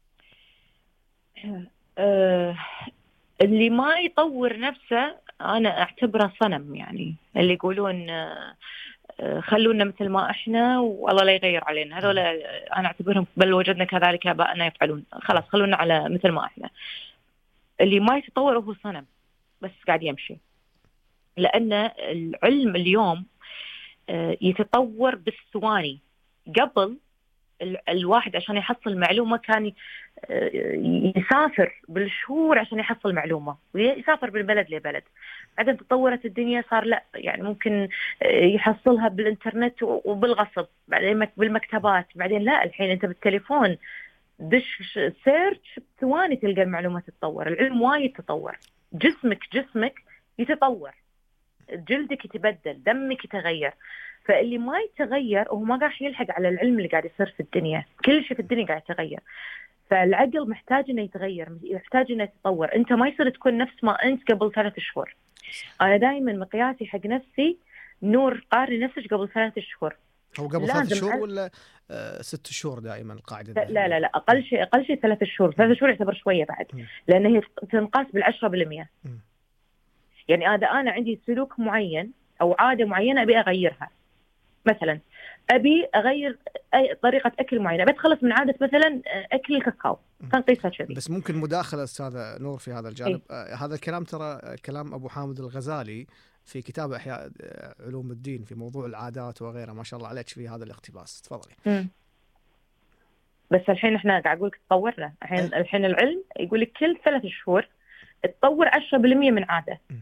أه اللي ما يطور نفسه أنا أعتبره صنم، يعني اللي يقولون أه خلونا مثل ما إحنا والله لا يغير علينا، هذول أنا أعتبرهم بل وجدنا كذلك آباءنا يفعلون، خلاص خلونا على مثل ما إحنا. اللي ما يتطور هو صنم بس قاعد يمشي، لأن العلم اليوم يتطور بالثواني. قبل الواحد عشان يحصل معلومة كان يسافر بالشهور عشان يحصل معلومة، ويسافر من بلد لبلد. بعدين تطورت الدنيا، صار لا يعني ممكن يحصلها بالإنترنت وبالغصب، بعدين بالمكتبات، بعدين لا الحين أنت بالتليفون دش سيرش بثواني تلقى المعلومة تتطور. العلم وايد تطور، جسمك جسمك يتطور، جلدك يتبدل، دمك يتغير. فاللي ما يتغير هو ما قاعد يلحق على العلم اللي قاعد يصير في الدنيا. كل شيء في الدنيا قاعد يتغير، فالعقل محتاج انه يتغير، محتاج انه يتطور. انت ما يصير تكون نفس ما انت قبل ثلاث شهور. انا دائما مقياسي حق نفسي نور قاري نفسك قبل ثلاث شهور. هو قبل ثلاث شهور ولا آه ست شهور دائما القاعده؟ لا لا لا اقل شيء اقل شيء ثلاث شهور. ثلاث شهور يعتبر شويه بعد، لان هي تنقاس بالعشرة بالمية. يعني هذا انا عندي سلوك معين او عاده معينه ابي اغيرها. مثلا ابي اغير اي طريقه اكل معينه، بتخلص من عاده مثلا اكل الكاكاو، تنقيسها كذي. بس ممكن مداخله استاذه نور في هذا الجانب. إيه؟ آه هذا الكلام ترى كلام ابو حامد الغزالي في كتاب احياء علوم الدين في موضوع العادات وغيرها. ما شاء الله عليك في هذا الاقتباس، تفضلي. م. بس الحين احنا قاعد اقول لك تطورنا. الحين إيه؟ الحين العلم يقول لك كل ثلاث شهور تطور عشرة بالمية من عاده. م.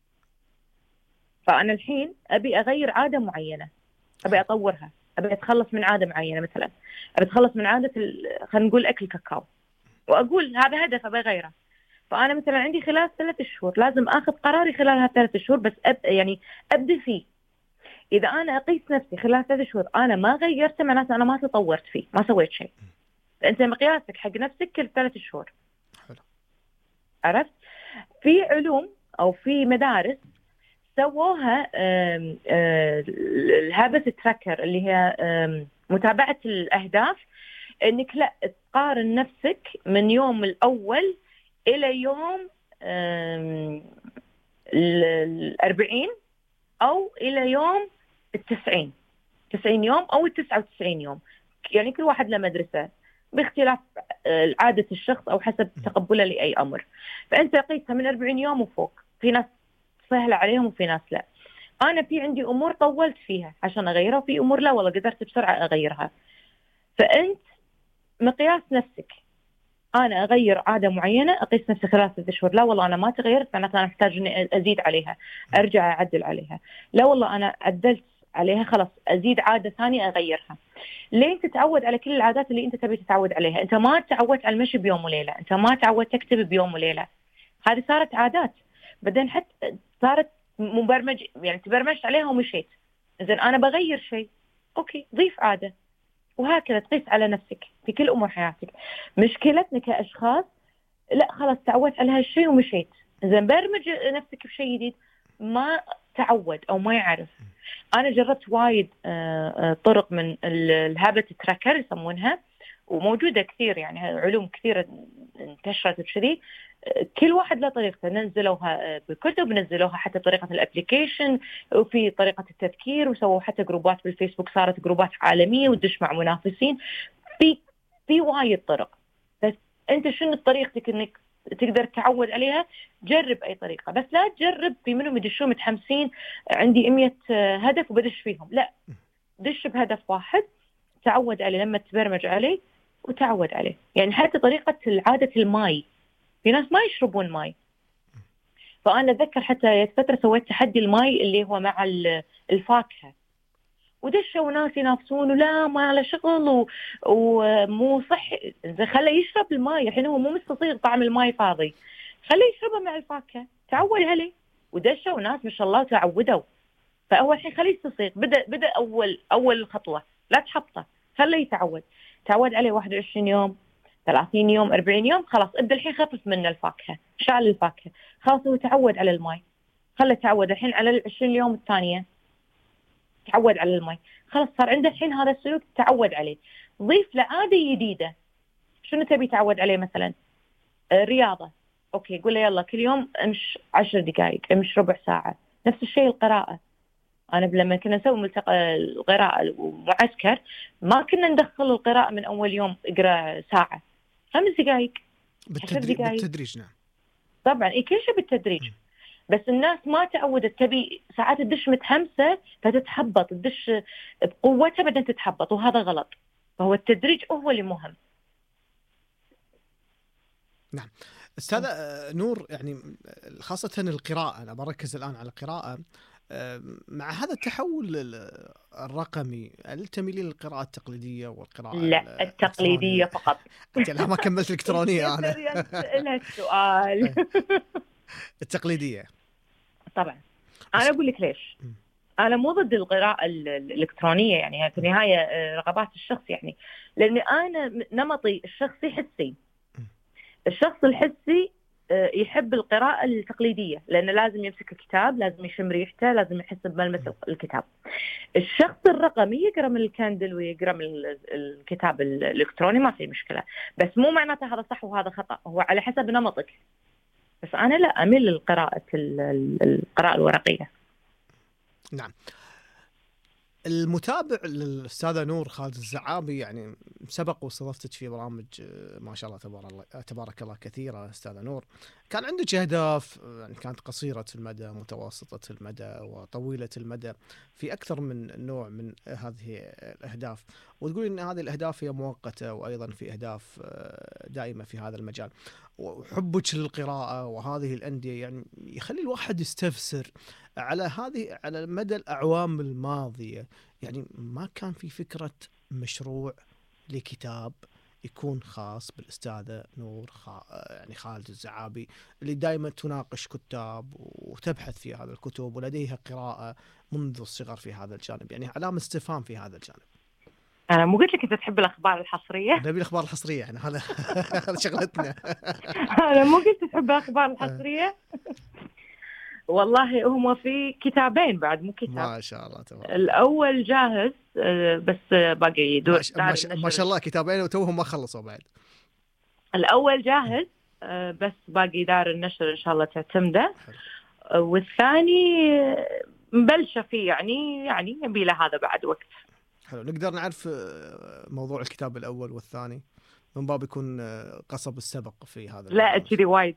فانا الحين ابي اغير عاده معينه، ابي اطورها، ابي اتخلص من عاده معينه. مثلا ابي اتخلص من عاده خلينا نقول اكل كاكاو، واقول هذا هدف ابي اغيره. فانا مثلا عندي خلال ثلاث شهور لازم اخذ قراري خلال هالثلاث شهور، بس أب يعني ابدا فيه. اذا انا اقيس نفسي خلال ثلاث شهور انا ما غيرته، معناته انا ما تطورت فيه، ما سويت شيء. فانت مقياسك حق نفسك كل ثلاث شهور. حلو. عرفت؟ في علوم او في مدارس سووها الهابت تراكر، اللي هي متابعة الأهداف، إنك لا تقارن نفسك من يوم الأول إلى يوم الأربعين أو إلى يوم التسعين، تسعين يوم أو التسعة وتسعين يوم. يعني كل واحد له مدرسة باختلاف عادة الشخص أو حسب تقبله لأي أمر. فأنت قيسها من أربعين يوم وفوق. في ناس سهل عليهم وفي ناس لا. أنا في عندي أمور طولت فيها عشان أغيرها، وفي أمور لا والله قدرت بسرعة أغيرها. فأنت مقياس نفسك، أنا أغير عادة معينة أقيس نفسي خلال ستة شهور، لا والله أنا ما تغيرت معناتها أنا أحتاج إني أزيد عليها، أرجع أعدل عليها. لا والله أنا عدلت عليها خلاص أزيد عادة ثانية أغيرها. لين تتعود على كل العادات اللي أنت تبي تتعود عليها. أنت ما تعودت على المشي بيوم وليلة، أنت ما تعودت تكتب بيوم وليلة، هذه صارت عادات. بعدين حتى صارت مبرمج، يعني تبرمجت عليها ومشيت. إذن أنا بغير شيء، أوكي ضيف عادة، وهكذا تقيس على نفسك في كل أمور حياتك. مشكلتنا كأشخاص لا خلاص تعودت على هالشيء ومشيت. إذن برمج نفسك بشيء جديد، ما تعود أو ما يعرف. أنا جربت وايد طرق من الهابت تراكر يسمونها، وموجودة كثير، يعني علوم كثيرة انتشرت بشذي. كل واحد له طريقته، نزلوها بكتب، نزلوها حتى طريقة الابليكيشن، وفي طريقة التذكير، وسووا حتى جروبات بالفيسبوك، صارت جروبات عالمية وتدش مع منافسين. في في وايد طرق. بس أنت شنو طريقتك إنك تقدر تعود عليها؟ جرب أي طريقة، بس لا تجرب في منهم يدشون متحمسين عندي مية هدف وبدش فيهم. لا، دش بهدف واحد تعود عليه، لما تبرمج عليه وتعود عليه. يعني حتى طريقة عادة الماء، في ناس ما يشربون ماء. فأنا أتذكر حتى فترة سويت تحدي الماء اللي هو مع الفاكهة، ودشوا ناس ينافسون ولا ما له شغل ومو صحي. خليه يشرب الماء، الحين هو مو مستطيع طعم الماء فاضي، خليه يشربه مع الفاكهة، تعود عليه. ودشوا ناس ما شاء الله تعودوا. فأول حين خليه يستصيغ، بدأ بدأ أول أول خطوة، لا تحبطه، خليه يتعود. تعود عليه واحد وعشرين يوم، ثلاثين يوم أربعين يوم خلاص ابدا الحين خفف منه الفاكهه، شال الفاكهه، خلاص هو تعود على الماء، خله تعود الحين على العشرين يوم الثانيه تعود على الماء، خلاص صار عنده الحين هذا السلوك تعود عليه. ضيف له عاده جديده. شنو تبي تعود عليه؟ مثلا الرياضه، اوكي قول له يلا كل يوم امش عشر دقائق، امش ربع ساعه. نفس الشيء القراءه. انا لما كنا نسوي ملتقى القراءه ومعسكر ما كنا ندخل القراءه من اول يوم اقرا ساعه، خمس دقائق، بالتدريج. بالتدريج نعم طبعا اي كل شيء بالتدريج. بس الناس ما تعودت، تبي ساعات تدش متحمسه فتتحبط، تدش بقوتها بعدين تتحبط، وهذا غلط. فهو التدريج هو اللي مهم. نعم أستاذة نور، يعني خاصة القراءة، أنا بركز الآن على القراءة مع هذا التحول الرقمي، هل تميلين للقراءة التقليدية والقراءة لا التقليدية فقط؟ لا ما كملت الإلكترونية أنا. لها السؤال. التقليدية طبعا. أنا أقول لك ليش. أنا مو ضد القراءة الإلكترونية، يعني في النهاية رغبات الشخص، يعني لأن أنا نمطي الشخصي حسي. الشخص الحسي يحب القراءة التقليدية لأنه لازم يمسك الكتاب، لازم يشم ريحته، لازم يحس بملمس الكتاب. الشخص الرقمي يقرأ من الكاندل ويقرأ من الكتاب الإلكتروني، ما في مشكلة، بس مو معناته هذا صح وهذا خطأ، هو على حسب نمطك. بس أنا لا أميل للقراءة القراءة الورقية. نعم. المتابع للأستاذة نور خالد الزعابي يعني سبق واستضفتك في برامج ما شاء الله تبارك الله تبارك الله كثيرة. أستاذة نور كان عندك أهداف يعني كانت قصيرة المدى، متوسطة المدى، وطويلة المدى، في أكثر من نوع من هذه الأهداف، وتقول إن هذه الأهداف هي مؤقتة، وأيضا في أهداف دائمة في هذا المجال. وحبك للقراءة وهذه الأندية يعني يخلي الواحد يستفسر على هذه على مدى الأعوام الماضية، يعني ما كان في فكرة مشروع لكتاب يكون خاص بالأستاذة نور خا... يعني خالد الزعابي، اللي دائما تناقش كتاب وتبحث في هذا الكتب ولديها قراءة منذ الصغر في هذا الجانب، يعني علامة استفهام في هذا الجانب. أنا مو قلت لك أنت تحب الأخبار الحصرية؟ نبي الأخبار الحصرية يعني هذا هذا شغلتنا. أنا مو قلت تحب الأخبار الحصرية؟ والله هم في كتابين بعد، مو كتاب. ما شاء الله تبارك. الأول جاهز بس باقي يدور. ما, ما شاء الله كتابين وتوهم ما خلصوا بعد. الأول جاهز بس باقي دار النشر إن شاء الله تعتمده. والثاني مبلشة فيه، يعني يعني يبي له هذا بعد وقت. حلو. نقدر نعرف موضوع الكتاب الأول والثاني من باب يكون قصب السبق في هذا؟ لا كذي وايد.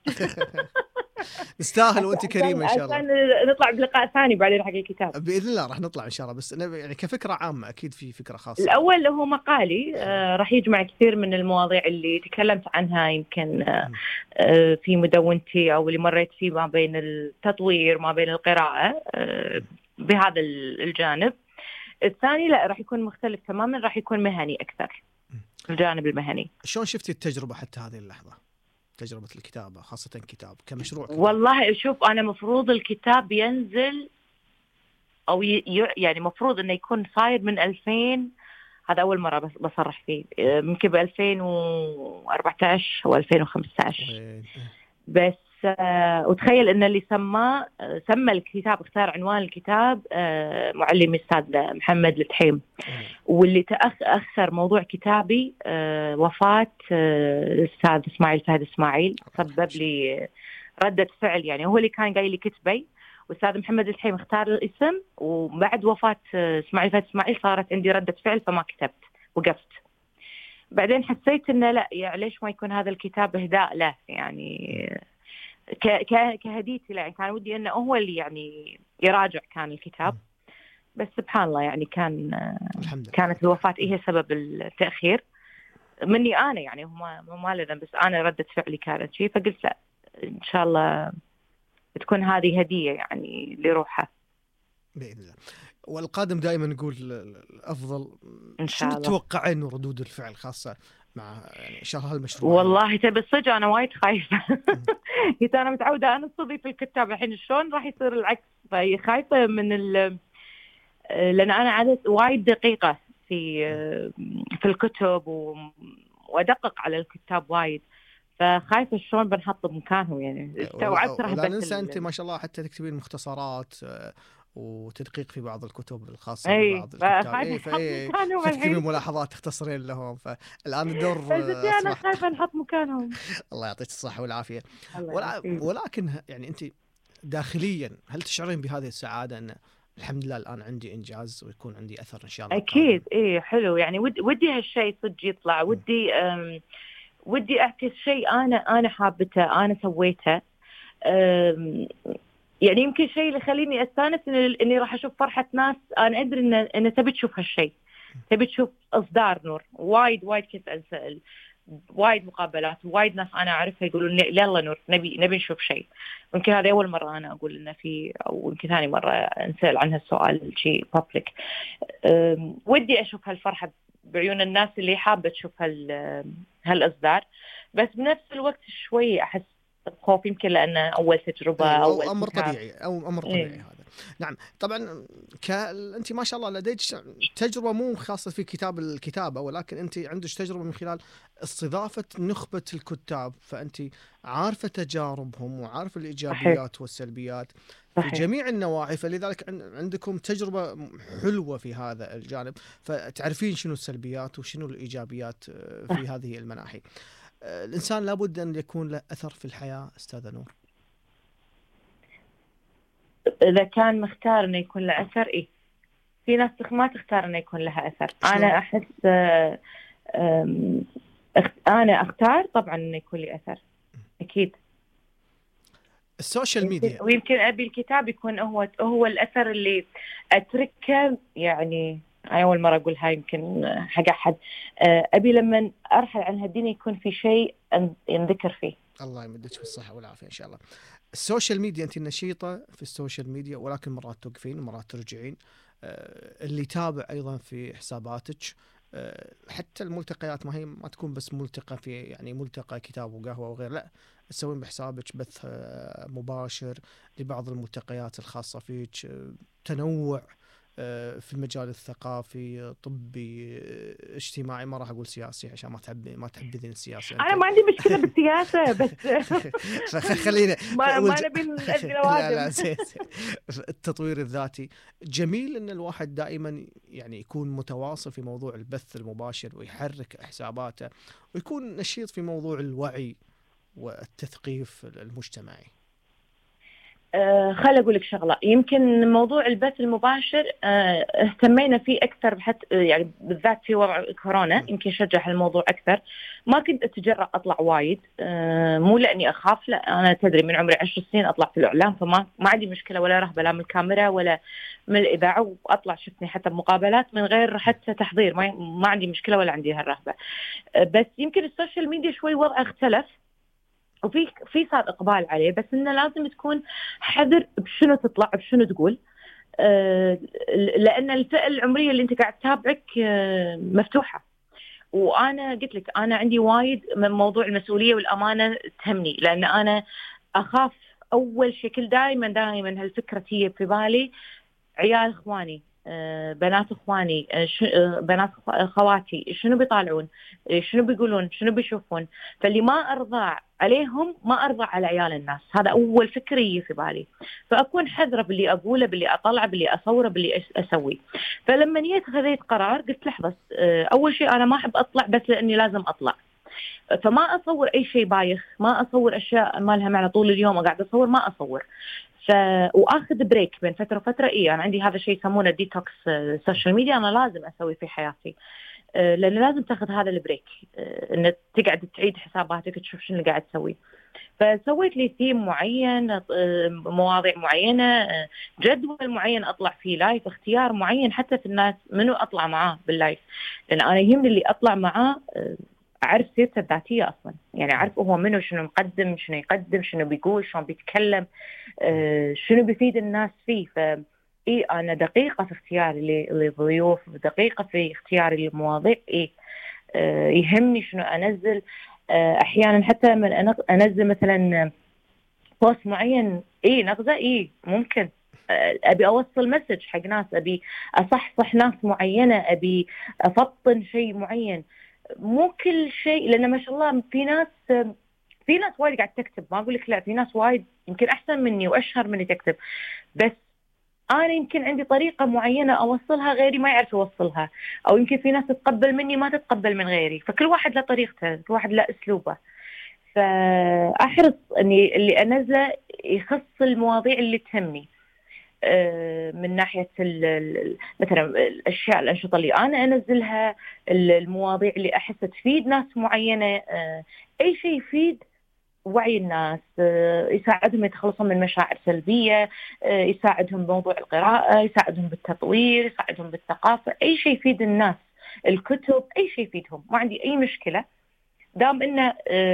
نستاهل وانت كريمه ان شاء الله. عشان نطلع بلقاء ثاني بعدين حق الكتاب باذن الله راح نطلع ان شاء الله، بس يعني كفكره عامه اكيد في فكره خاصه. الاول هو مقالي آه راح يجمع كثير من المواضيع اللي تكلمت عنها يمكن آه آه في مدونتي او اللي مريت فيه ما بين التطوير ما بين القراءه آه بهذا الجانب. الثاني لا راح يكون مختلف تماما، راح يكون مهني اكثر، الجانب المهني. شلون شفتي التجربه حتى هذه اللحظه، تجربة الكتابة خاصة كتاب كمشروع كتاب؟ والله شوف أنا مفروض الكتاب ينزل أو ي... يعني مفروض إنه يكون صاير من ألفين، هذا أول مرة بس بصرح فيه، ممكن ب ألفين وأربعة عشر أو ألفين وخمسة عشر. بس آه وتخيل إن اللي سماه سمى الكتاب، اختار عنوان الكتاب آه معلمي الأستاذ محمد التحيم. واللي تأخر موضوع كتابي آه وفاة آه الأستاذ إسماعيل فهد إسماعيل، سبب لي ردة فعل، يعني هو اللي كان قايل لي كتبي، والأستاذ محمد التحيم اختار الاسم، وبعد وفاة آه إسماعيل فهد إسماعيل صارت عندي ردة فعل فما كتبت، وقفت. بعدين حسيت إنه لا يعني ليش ما يكون هذا الكتاب إهداء له، يعني كهديتي له، يعني كان ودي إنه هو اللي يعني يراجع كان الكتاب. بس سبحان الله يعني كان كانت الوفاة هي سبب التأخير مني أنا، يعني هما ما له ذنب، بس أنا ردة فعلي كانت شيء، فقلت لا إن شاء الله تكون هذه هدية يعني لروحه بإذن الله. والقادم دائما نقول الأفضل إن شاء الله. تتوقعين ردود الفعل خاصة مع يعني شهر هالمشروع؟ والله تبي الصدق أنا وايد خايفة. قلت أنا متعودة أنا أستضيف الكتاب، الحين شلون راح يصير العكس؟ فهي خايفة من ال لأن أنا عادت وايد دقيقة في في الكتب وأدقق على الكتاب وايد، فخايفة شلون بنحط بمكانهم يعني. استوعبت رهبة. لا ننسى أنت ما شاء الله حتى تكتبين مختصرات وتدقيق في بعض الكتب الخاصة ببعض الكتاب. اي فايه فتكتبين ملاحظات تختصرين لهم، فالآن الدور أنا خايفة نحط مكانهم. الله يعطيك الصحة والعافية. ولكن يعني أنت داخليا هل تشعرين بهذه السعادة أن الحمد لله الآن عندي إنجاز ويكون عندي أثر إن شاء الله؟ أكيد. إيه حلو يعني. ودي ودي هالشيء صدق يطلع. ودي أم ودي أعكس شيء أنا أنا حابته أنا سويته. يعني يمكن شيء اللي يخليني أستانس إني راح أشوف فرحة ناس أنا أدري إن إن تبي تشوف هالشيء، تبي تشوف إصدار نور. وايد وايد كنت أسأل وايد مقابلات وايد ناس أنا أعرفها يقولون لي يلا نور نبي نبي نشوف شيء. يمكن هذا أول مرة أنا أقول إنه في، أو يمكن ثاني مرة نسأل عن هالسؤال شيء بابليك. ودي أشوف هالفرحة بعيون الناس اللي حابة تشوف هال هالإصدار، بس بنفس الوقت شوي أحس خوف يمكن لأن أول تجربة أو أمر طبيعي أو أمر طبيعي. إيه. هذا نعم طبعا. ك... أنت ما شاء الله لديك تجربة مو خاصة في كتاب الكتابة، ولكن أنت عندك تجربة من خلال استضافة نخبة الكتاب، فأنت عارفة تجاربهم وعارفة الإيجابيات صحيح. والسلبيات صحيح. في جميع النواحي، فلذلك عندكم تجربة حلوة في هذا الجانب، فتعرفين شنو السلبيات وشنو الإيجابيات في هذه المناحي. الإنسان لابد أن يكون له أثر في الحياة أستاذة نور. إذا كان مختار أنه يكون له أثر، إيه في ناس ما تختار أنه يكون لها أثر. أنا أحس أنا أختار طبعا أنه يكون لي أثر أكيد. السوشيال ميديا ويمكن أبي الكتاب يكون هو هو الأثر اللي أتركه. يعني أول مرة أقول هاي يمكن حق أحد. أبي لما أرحل عن هالدنيا يكون في شيء ينذكر فيه. الله يمدك بالصحة والعافية إن شاء الله. السوشيال ميديا أنت نشيطة في السوشيال ميديا، ولكن مرات توقفين ومرات ترجعين. اللي يتابع أيضا في حساباتك حتى الملتقيات ما هي ما تكون بس ملتقى في يعني ملتقى كتاب وقهوة وغير، لا تسوين بحسابك بث مباشر لبعض الملتقيات الخاصة فيك، تنوع في المجال الثقافي طبي اجتماعي. ما راح اقول سياسي عشان ما تحبي ما تحبذين السياسه. انا ما عندي مشكله بالسياسه بس فخلينا ما, ما نبي نأذي لا لا التطوير الذاتي جميل ان الواحد دائما يعني يكون متواصل في موضوع البث المباشر ويحرك حساباته ويكون نشيط في موضوع الوعي والتثقيف المجتمعي. أه خلي أقول لك شغلة. يمكن موضوع البث المباشر أه اهتمينا فيه أكثر بحت يعني بالذات في وضع كورونا. يمكن شجع الموضوع أكثر. ما كنت أتجرأ أطلع وايد. أه مو لأني أخاف، لا أنا تدري من عمري عشر سنين أطلع في الإعلام، فما ما عندي مشكلة ولا رهبة لا من الكاميرا ولا من الإذاعة، وأطلع شفتني حتى بمقابلات من غير حتى تحضير. ما ما عندي مشكلة ولا عندي هالرهبة. أه بس يمكن السوشيال ميديا شوي وضعه اختلف وفي في صار إقبال عليه، بس إنه لازم تكون حذر بشنو تطلع بشنو تقول. أه لأن الفئة العمرية اللي أنت قاعد تتابعك أه مفتوحة. وأنا قلت لك أنا عندي وايد من موضوع المسؤولية والأمانة تهمني، لأن أنا أخاف أول شيء كل دائما دائما هالفكرة هي في بالي عيال إخواني، أه بنات إخواني، أه بنات خواتي شنو بيطالعون، شنو بيقولون، شنو بيشوفون. فاللي ما أرضى عليهم ما أرضى على عيال الناس. هذا أول فكري في بالي. فأكون حذرة باللي أقوله، باللي أطلع، باللي أصوره، باللي أسوي. فلما نيت خذيت قرار قلت لحظة، أول شيء أنا ما أحب أطلع بس لأني لازم أطلع، فما أصور أي شيء بايخ، ما أصور أشياء ما لها معنى طول اليوم أقعد أصور، ما أصور. ف... وآخذ بريك بين فترة وفترة. إيه أنا عندي هذا الشيء يسمونه ديتوكس سوشيال ميديا، أنا لازم أسوي في حياتي، لأن لازم تاخذ هذا البريك، إن تقعد تعيد حساباتك تشوف شنو اللي قاعد تسوي. فسويت لي ثيم معين، مواضيع معينة، جدول معين أطلع فيه لايف، اختيار معين حتى في الناس منو أطلع معاه باللايف، لأن أنا يهمني اللي أطلع معاه أعرف سيرته الذاتية أصلا، يعني أعرف هو منو، شنو مقدم، شنو يقدم، شنو بيقول، شلون بيتكلم، شنو بيفيد الناس فيه. ف إيه أنا دقيقة في اختياري للضيوف، دقيقة في اختياري للمواضيع. إيه آه يهمني شنو أنزل. آه أحيانا حتى من أنزل مثلا بوست معين، إيه نغزة، إيه ممكن آه أبي أوصل مسج حق ناس، أبي أصحصح ناس معينة، أبي أفطن شيء معين. مو كل شيء، لأن ما شاء الله في ناس في ناس وايد قاعد تكتب، ما أقول لك لا، في ناس وايد يمكن أحسن مني وأشهر مني تكتب، بس أنا يمكن عندي طريقة معينة أوصلها غيري ما يعرف يوصلها، أو يمكن في ناس تتقبل مني ما تتقبل من غيري، فكل واحد له طريقته، كل واحد له أسلوبه. فأحرص أني اللي أنزله يخص المواضيع اللي تهمني، من ناحية مثلا الأشياء الأنشطة اللي أنا أنزلها، المواضيع اللي أحس تفيد ناس معينة، أي شيء يفيد وعي الناس، يساعدهم يتخلصون من مشاعر سلبية، يساعدهم بموضوع القراءة، يساعدهم بالتطوير، يساعدهم بالثقافة، أي شيء يفيد الناس، الكتب، أي شيء يفيدهم، ما عندي أي مشكلة دام إنه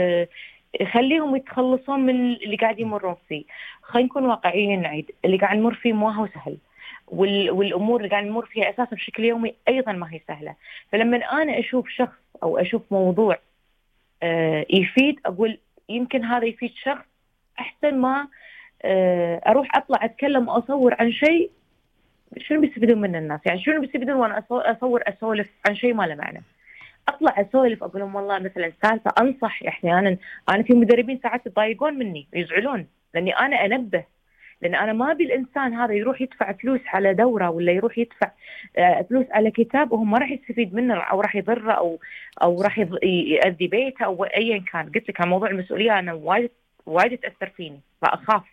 يخليهم يتخلصون من اللي قاعد يمرون فيه. خلينا نكون واقعيين نعيد، اللي قاعد نمر فيه ما هو سهل، والأمور اللي قاعد نمر فيها أساسا بشكل يومي أيضا ما هي سهلة. فلما أنا أشوف شخص أو أشوف موضوع يفيد، أقول يمكن هذا يفيد شخص أحسن ما أروح أطلع أتكلم وأصور عن شيء شنو بيستفيدون منه الناس، يعني شنو بيستفيدون وأنا أصور أسولف عن شيء ما له معنى. أطلع أسولف أقول لهم والله مثلا سالفة أنصح أحيانا، أنا في مدربين ساعات يتضايقون مني يزعلون لأني أنا أنبه، لأن أنا ما أبي الإنسان هذا يروح يدفع فلوس على دورة ولا يروح يدفع فلوس على كتاب وهو ما راح يستفيد منه، أو راح يضره أو أو راح يؤذي بيته أو أيا كان. قلت لك عن موضوع المسؤولية أنا وايد وايد تأثر فيني فأخاف.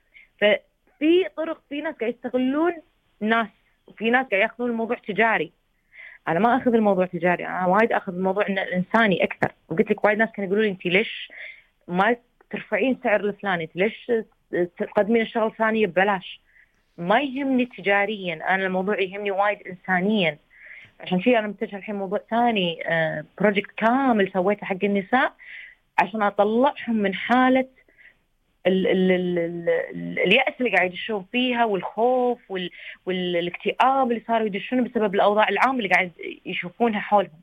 ففي طرق، في ناس قاعد يستغلون ناس، وفي ناس قاعد يأخذون الموضوع تجاري. أنا ما أخذ الموضوع تجاري، أنا وايد أخذ الموضوع إنساني أكثر. وقلت لك وايد ناس كانوا يقولوا لي أنت ليش ما ترفعين سعر الفلاني، ليش تقدمين الشغل الثانية ببلاش؟ ما يهمني تجاريا، أنا الموضوع يهمني وايد إنسانيا. عشان شيء أنا متجه الحين موضوع ثاني، بروجكت كامل سويته حق النساء عشان أطلعهم من حالة ال ال ال ال اليأس اللي قاعد يدشون فيها، والخوف وال والاكتئاب اللي صاروا يدشون بسبب الأوضاع العامة اللي قاعد يشوفونها حولهم.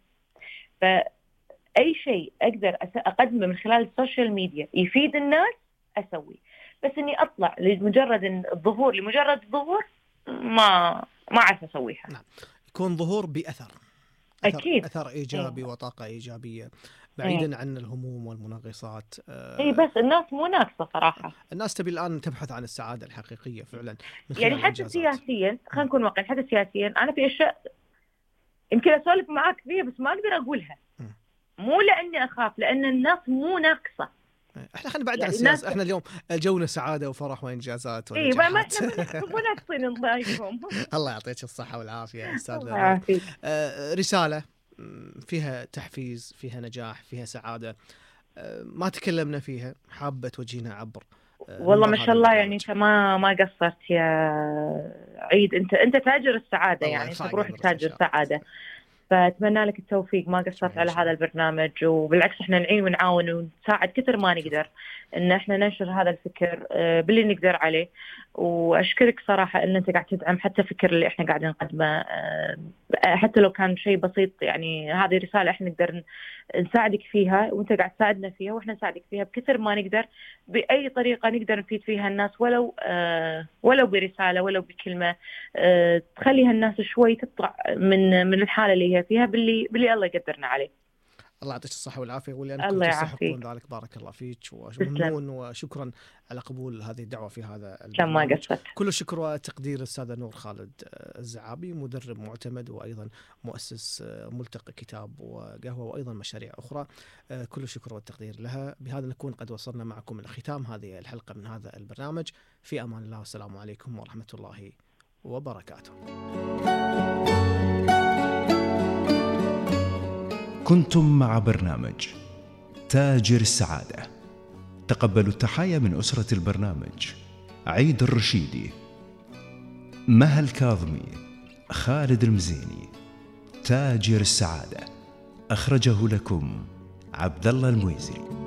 فأي شيء أقدر أقدمه من خلال السوشيال ميديا يفيد الناس أسوي، بس إني أطلع لمجرد الظهور لمجرد الظهور ما ما أعرف أسويها. نعم. يكون ظهور بأثر، أثر أكيد أثر إيجابي أيه. وطاقة إيجابية بعيدا عن الهموم والمنغصات. اي بس الناس مو ناقصه صراحه، الناس تبي الان تبحث عن السعاده الحقيقيه فعلا من خلال يعني حتى الإنجازات. سياسيا خلينا نكون واقعيين، حتى سياسيا انا في اشياء يمكن اسولف معاك فيها بس ما اقدر اقولها، مو لاني اخاف، لان الناس مو ناقصه. احنا خلينا بعد يعني عن السياسه، احنا اليوم جونا سعاده وفرح وانجازات ونجاحات. اي ما احنا مو ناقصين نضايقهم. الله يعطيك الصحه والعافيه استاذ. الله يعافيك. آه رساله فيها تحفيز، فيها نجاح، فيها سعادة، ما تكلمنا فيها، حابة توجهينها عبر. والله ما شاء الله، يعني انت ما ما قصرت يا عيد، انت انت تاجر السعادة، يعني انت بروحك تاجر السعادة، فأتمنى لك التوفيق. ما قصرت على هذا البرنامج، وبالعكس احنا نعين ونعاون ونساعد كثر ما نقدر ان احنا ننشر هذا الفكر باللي نقدر عليه. واشكرك صراحة ان انت قاعد تدعم حتى فكر اللي احنا قاعدين نقدمه، حتى لو كان شيء بسيط. يعني هذه رسالة احنا نقدر نساعدك فيها، وانت قاعد تساعدنا فيها، واحنا نساعدك فيها بكثر ما نقدر، بأي طريقة نقدر نفيد فيها الناس، ولو آه ولو برسالة، ولو بكلمة آه تخليها الناس شوي تطلع من من الحالة اللي هي فيها باللي باللي الله يقدرنا عليه. الله يعطيك الصحة والعافية، واللي أنكم تستحقون ذلك. بارك الله فيك، وممنون وشكرا على قبول هذه الدعوة في هذا البرنامج. كل الشكر وتقدير الأستاذة نور خالد الزعابي، مدرب معتمد وأيضا مؤسس ملتقى كتاب وقهوة وأيضا مشاريع أخرى. كل الشكر والتقدير لها. بهذا نكون قد وصلنا معكم إلى ختام هذه الحلقة من هذا البرنامج. في أمان الله، والسلام عليكم ورحمة الله وبركاته. كنتم مع برنامج تاجر السعادة. تقبلوا التحايا من أسرة البرنامج: عيد الرشيدي، مها الكاظمي، خالد المزيني. تاجر السعادة أخرجه لكم عبد الله المويزي.